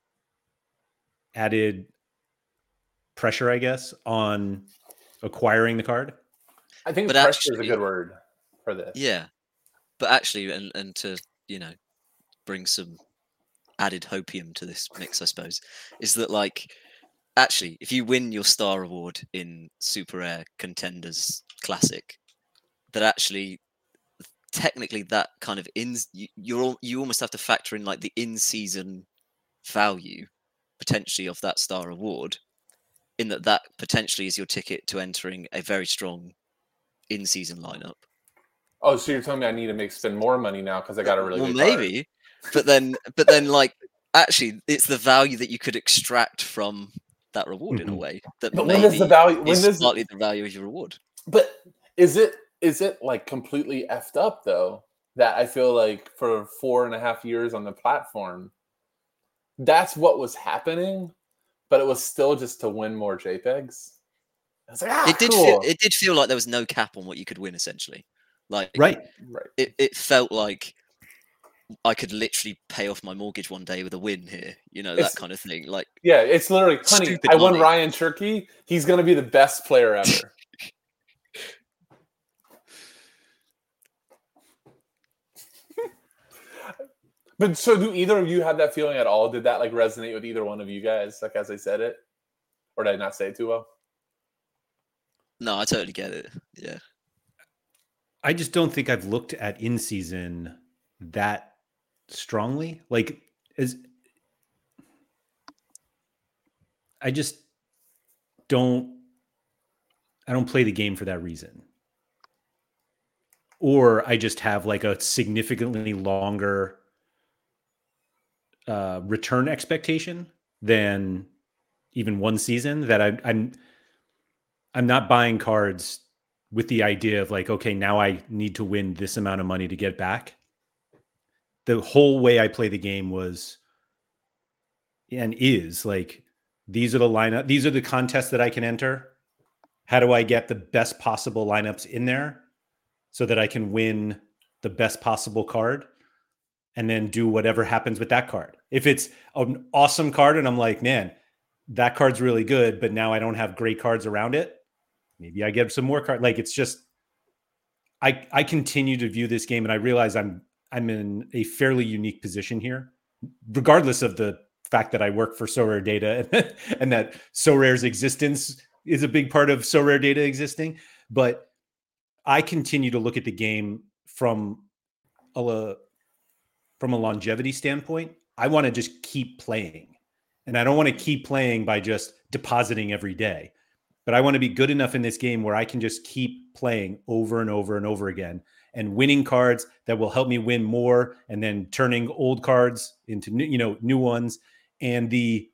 added pressure, I guess, on acquiring the card. I think pressure is a good word for this. Yeah. But actually, and to, bring some added hopium to this mix, I suppose, is that actually, if you win your star award in Super Rare Contenders Classic, that actually, technically, that kind of you almost have to factor in the in-season value potentially of that star award, in that potentially is your ticket to entering a very strong in-season lineup. Oh, so you're telling me I need to spend more money now because I got a really good maybe, but then actually, it's the value that you could extract from that reward in a way that but when is the value? When is slightly the value of your reward? But is it completely effed up though? That I feel for 4.5 years on the platform, that's what was happening, but it was still just to win more JPEGs. I was it did feel like there was no cap on what you could win, essentially. Right. It felt like I could literally pay off my mortgage one day with a win here, that kind of thing. Yeah, it's literally, honey, I won Ryan Cherky. He's going to be the best player ever. But so do either of you have that feeling at all? Did that like resonate with either one of you guys, like as I said it? Or did I not say it too well? No, I totally get it. Yeah. I just don't think I've looked at in season that strongly. Like, I just don't play the game for that reason. Or I just have like a significantly longer return expectation than even one season, that I'm not buying cards with the idea of like, okay, now I need to win this amount of money to get back. The whole way I play the game was and is like, these are the lineup, these are the contests that I can enter. How do I get the best possible lineups in there so that I can win the best possible card, and then do whatever happens with that card? If it's an awesome card and I'm like, man, that card's really good, but now I don't have great cards around it, maybe I get some more cards. Like, it's just, I continue to view this game, and I realize I'm in a fairly unique position here, regardless of the fact that I work for Sorare Data and that Sorare's existence is a big part of Sorare Data existing. But I continue to look at the game from a longevity standpoint. I want to just keep playing, and I don't want to keep playing by just depositing every day, but I want to be good enough in this game where I can just keep playing over and over and over again, and winning cards that will help me win more, and then turning old cards into new ones. And the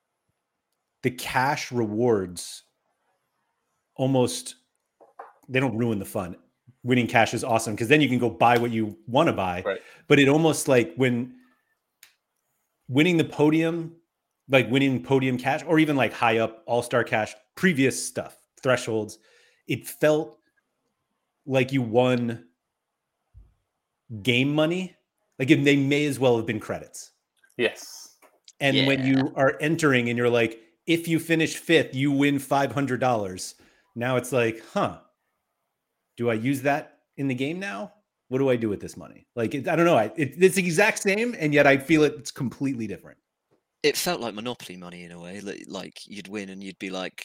cash rewards almost, they don't ruin the fun. Winning cash is awesome because then you can go buy what you want to buy. Right. But it almost like when winning the podium, like winning podium cash, or even like high up all-star cash, previous stuff, thresholds, it felt like you won game money. Like, they may as well have been credits. Yes. And when you are entering and you're like, if you finish fifth, you win $500. Now it's like, do I use that in the game now? What do I do with this money? Like, I don't know. It's the exact same, and yet I feel it's completely different. It felt like Monopoly money in a way. Like you'd win and you'd be like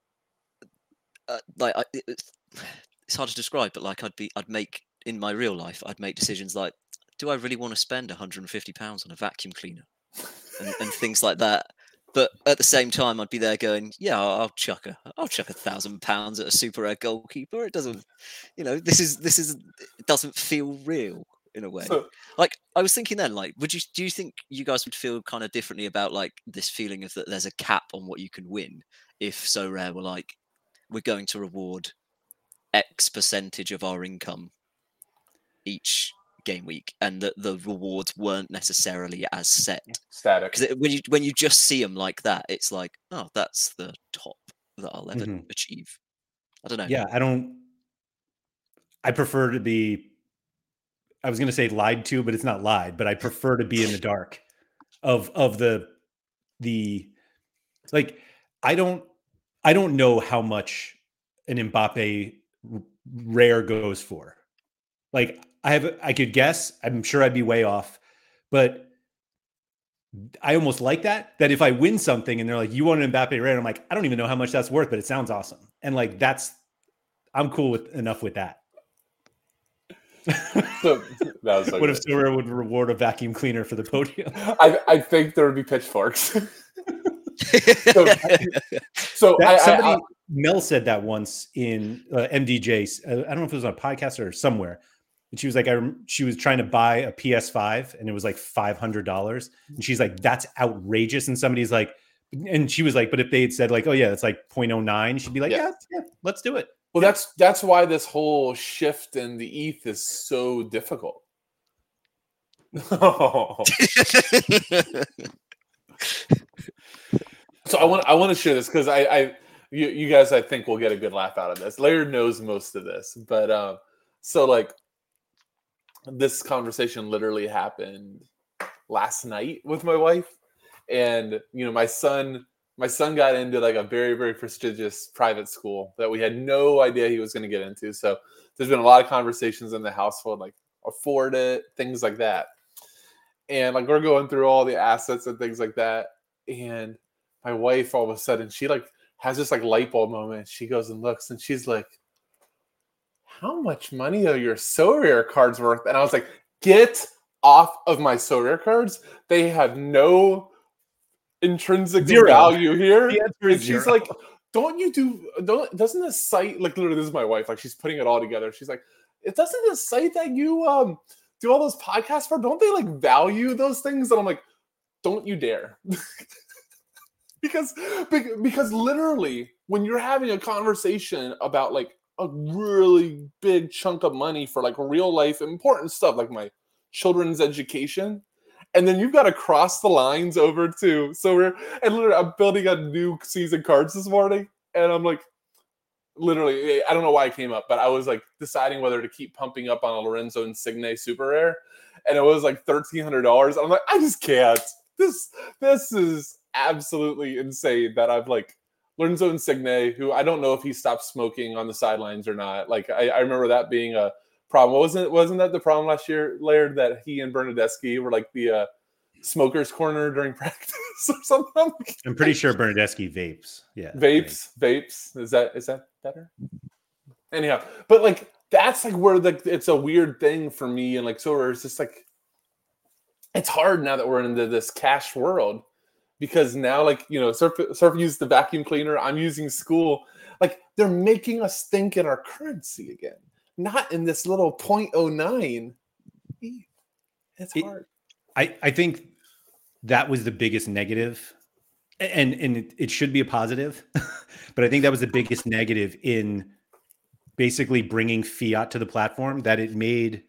it's hard to describe, but like I'd make, in my real life, I'd make decisions like, do I really want to spend £150 on a vacuum cleaner and things like that? But at the same time, I'd be there going, yeah, I'll chuck £1,000 at a super rare goalkeeper. It doesn't, this is it doesn't feel real in a way. So, like, I was thinking then, like, do you think you guys would feel kind of differently about like this feeling of that there's a cap on what you can win if Sorare were like, we're going to reward X percentage of our income each game week, and that the rewards weren't necessarily as static? Because when you just see them like that, it's like, oh, that's the top that I'll ever achieve. I don't know. Yeah, I prefer to be, I was going to say lied to, but it's not lied, but I prefer to be in the dark of the like, I don't know how much an Mbappe rare goes for. Like, I could guess, I'm sure I'd be way off, but I almost like that if I win something and they're like, you want an Mbappe rare, I'm like, I don't even know how much that's worth, but it sounds awesome. And like, I'm cool with enough with that. So that was what if Sorare would reward a vacuum cleaner for the podium? I think there would be pitchforks. Mel said that once in MDJ. I don't know if it was on a podcast or somewhere. And she was like, she was trying to buy a PS5 and it was like $500. And she's like, that's outrageous. And somebody's like, and she was like, but if they had said like, oh yeah, it's like 0.09, she'd be like, yeah, let's do it. Well, that's why this whole shift in the ETH is so difficult. So I want to share this because you guys, I think, will get a good laugh out of this. Laird knows most of this, but so like this conversation literally happened last night with my wife, and my son got into like a very, very prestigious private school that we had no idea he was going to get into. So there's been a lot of conversations in the household, like afford it, things like that. and like we're going through all the assets and things like that. And my wife, all of a sudden, she like has this like light bulb moment. She goes and looks, and she's like, "How much money are your Sorare cards worth?" And I was like, "Get off of my Sorare cards. They have no intrinsic value here." And she's like, doesn't the site, like literally this is my wife, like she's putting it all together. She's like, doesn't the site that you do all those podcasts for, don't they like value those things? And I'm like, don't you dare. because literally when you're having a conversation about like a really big chunk of money for like real life important stuff like my children's education, and then you've got to cross the lines over to and literally I'm building a new season cards this morning, and I'm like, literally, I don't know why it came up, but I was like deciding whether to keep pumping up on a Lorenzo Insigne Super Rare, and it was like $1,300. I'm like, I just can't. This is absolutely insane that I've like Lorenzo Insigne, who I don't know if he stopped smoking on the sidelines or not. Like I remember that being a problem. Wasn't that the problem last year, Laird, that he and Bernadeschi were like the smokers corner during practice or something? I'm pretty sure Bernadeschi vapes. Yeah. Vapes. Is that better? Anyhow, but like that's like where it's a weird thing for me, and like so it's just like it's hard now that we're into this cash world, because now like Surf used the vacuum cleaner, I'm using School, like they're making us think in our currency again, not in this little 0.09. It's hard. I think that was the biggest negative, and it should be a positive, but I think that was the biggest negative in basically bringing fiat to the platform, that it made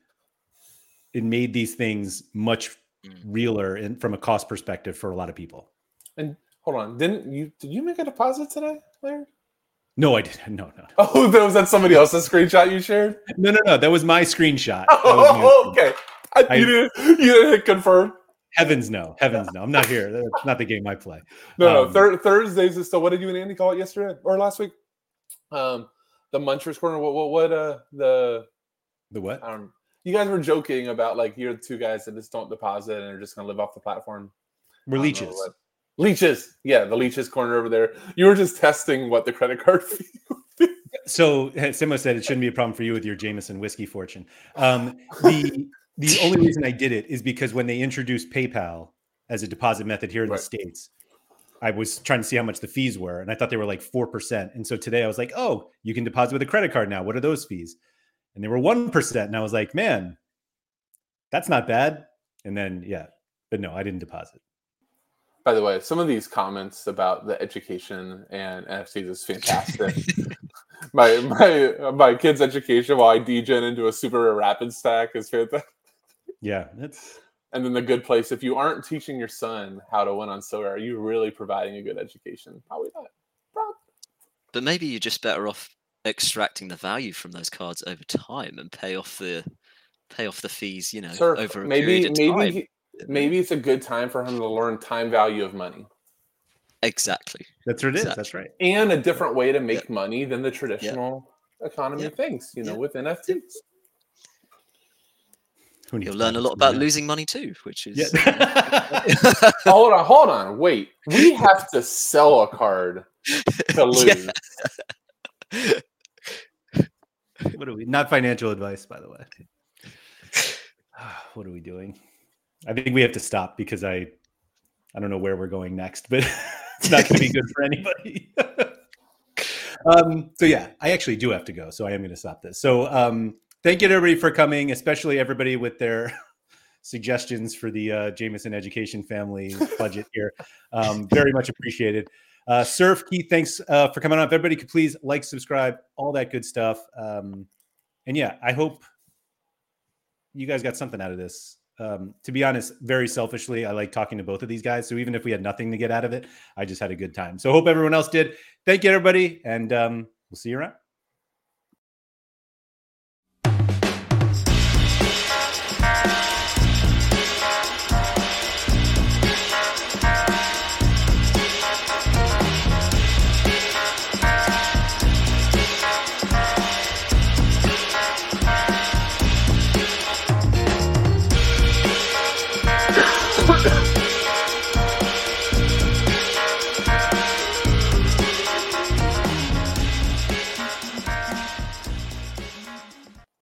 these things much realer and from a cost perspective for a lot of people. And hold on, did you make a deposit today, Larry? No, I didn't. No. Oh, was that somebody else's screenshot you shared? No. That was my screenshot. Okay. You didn't hit confirm? Heavens no. I'm not here. That's not the game I play. No. Thursdays is still. What did you and Andy call it yesterday or last week? The Munchers Corner. What the what? You guys were joking about like you're the two guys that just don't deposit and are just going to live off the platform. We're leeches. Leeches. Yeah, the Leeches Corner over there. You were just testing what the credit card fee would be. So Simo said it shouldn't be a problem for you with your Jameson whiskey fortune. The only reason I did it is because when they introduced PayPal as a deposit method here in the States, I was trying to see how much the fees were, and I thought they were like 4%. And so today I was like, oh, you can deposit with a credit card now. What are those fees? And they were 1%. And I was like, man, that's not bad. And then, but no, I didn't deposit. By the way, some of these comments about the education and NFTs is fantastic. my kid's education while I degen into a super rapid stack is fantastic. Yeah, and then the good place. If you aren't teaching your son how to win on Sorare, are you really providing a good education? Probably not. But maybe you're just better off extracting the value from those cards over time and pay off the fees. Over a period of time. Maybe it's a good time for him to learn time value of money. Exactly. That's what it is. That's right. And a different way to make money than the traditional economy things, with NFTs. You'll learn a lot about losing money too, which is... Hold on. Wait. We have to sell a card to lose. What are we? Not financial advice, by the way. What are we doing? I think we have to stop because I don't know where we're going next, but it's not going to be good for anybody. So yeah, I actually do have to go. So I am going to stop this. So thank you to everybody for coming, especially everybody with their suggestions for the Jameson Education family budget here. Very much appreciated. Surf, Keith, thanks for coming on. If everybody could please like, subscribe, all that good stuff. And yeah, I hope you guys got something out of this. To be honest, very selfishly, I like talking to both of these guys. So even if we had nothing to get out of it, I just had a good time. So hope everyone else did. Thank you, everybody. And we'll see you around.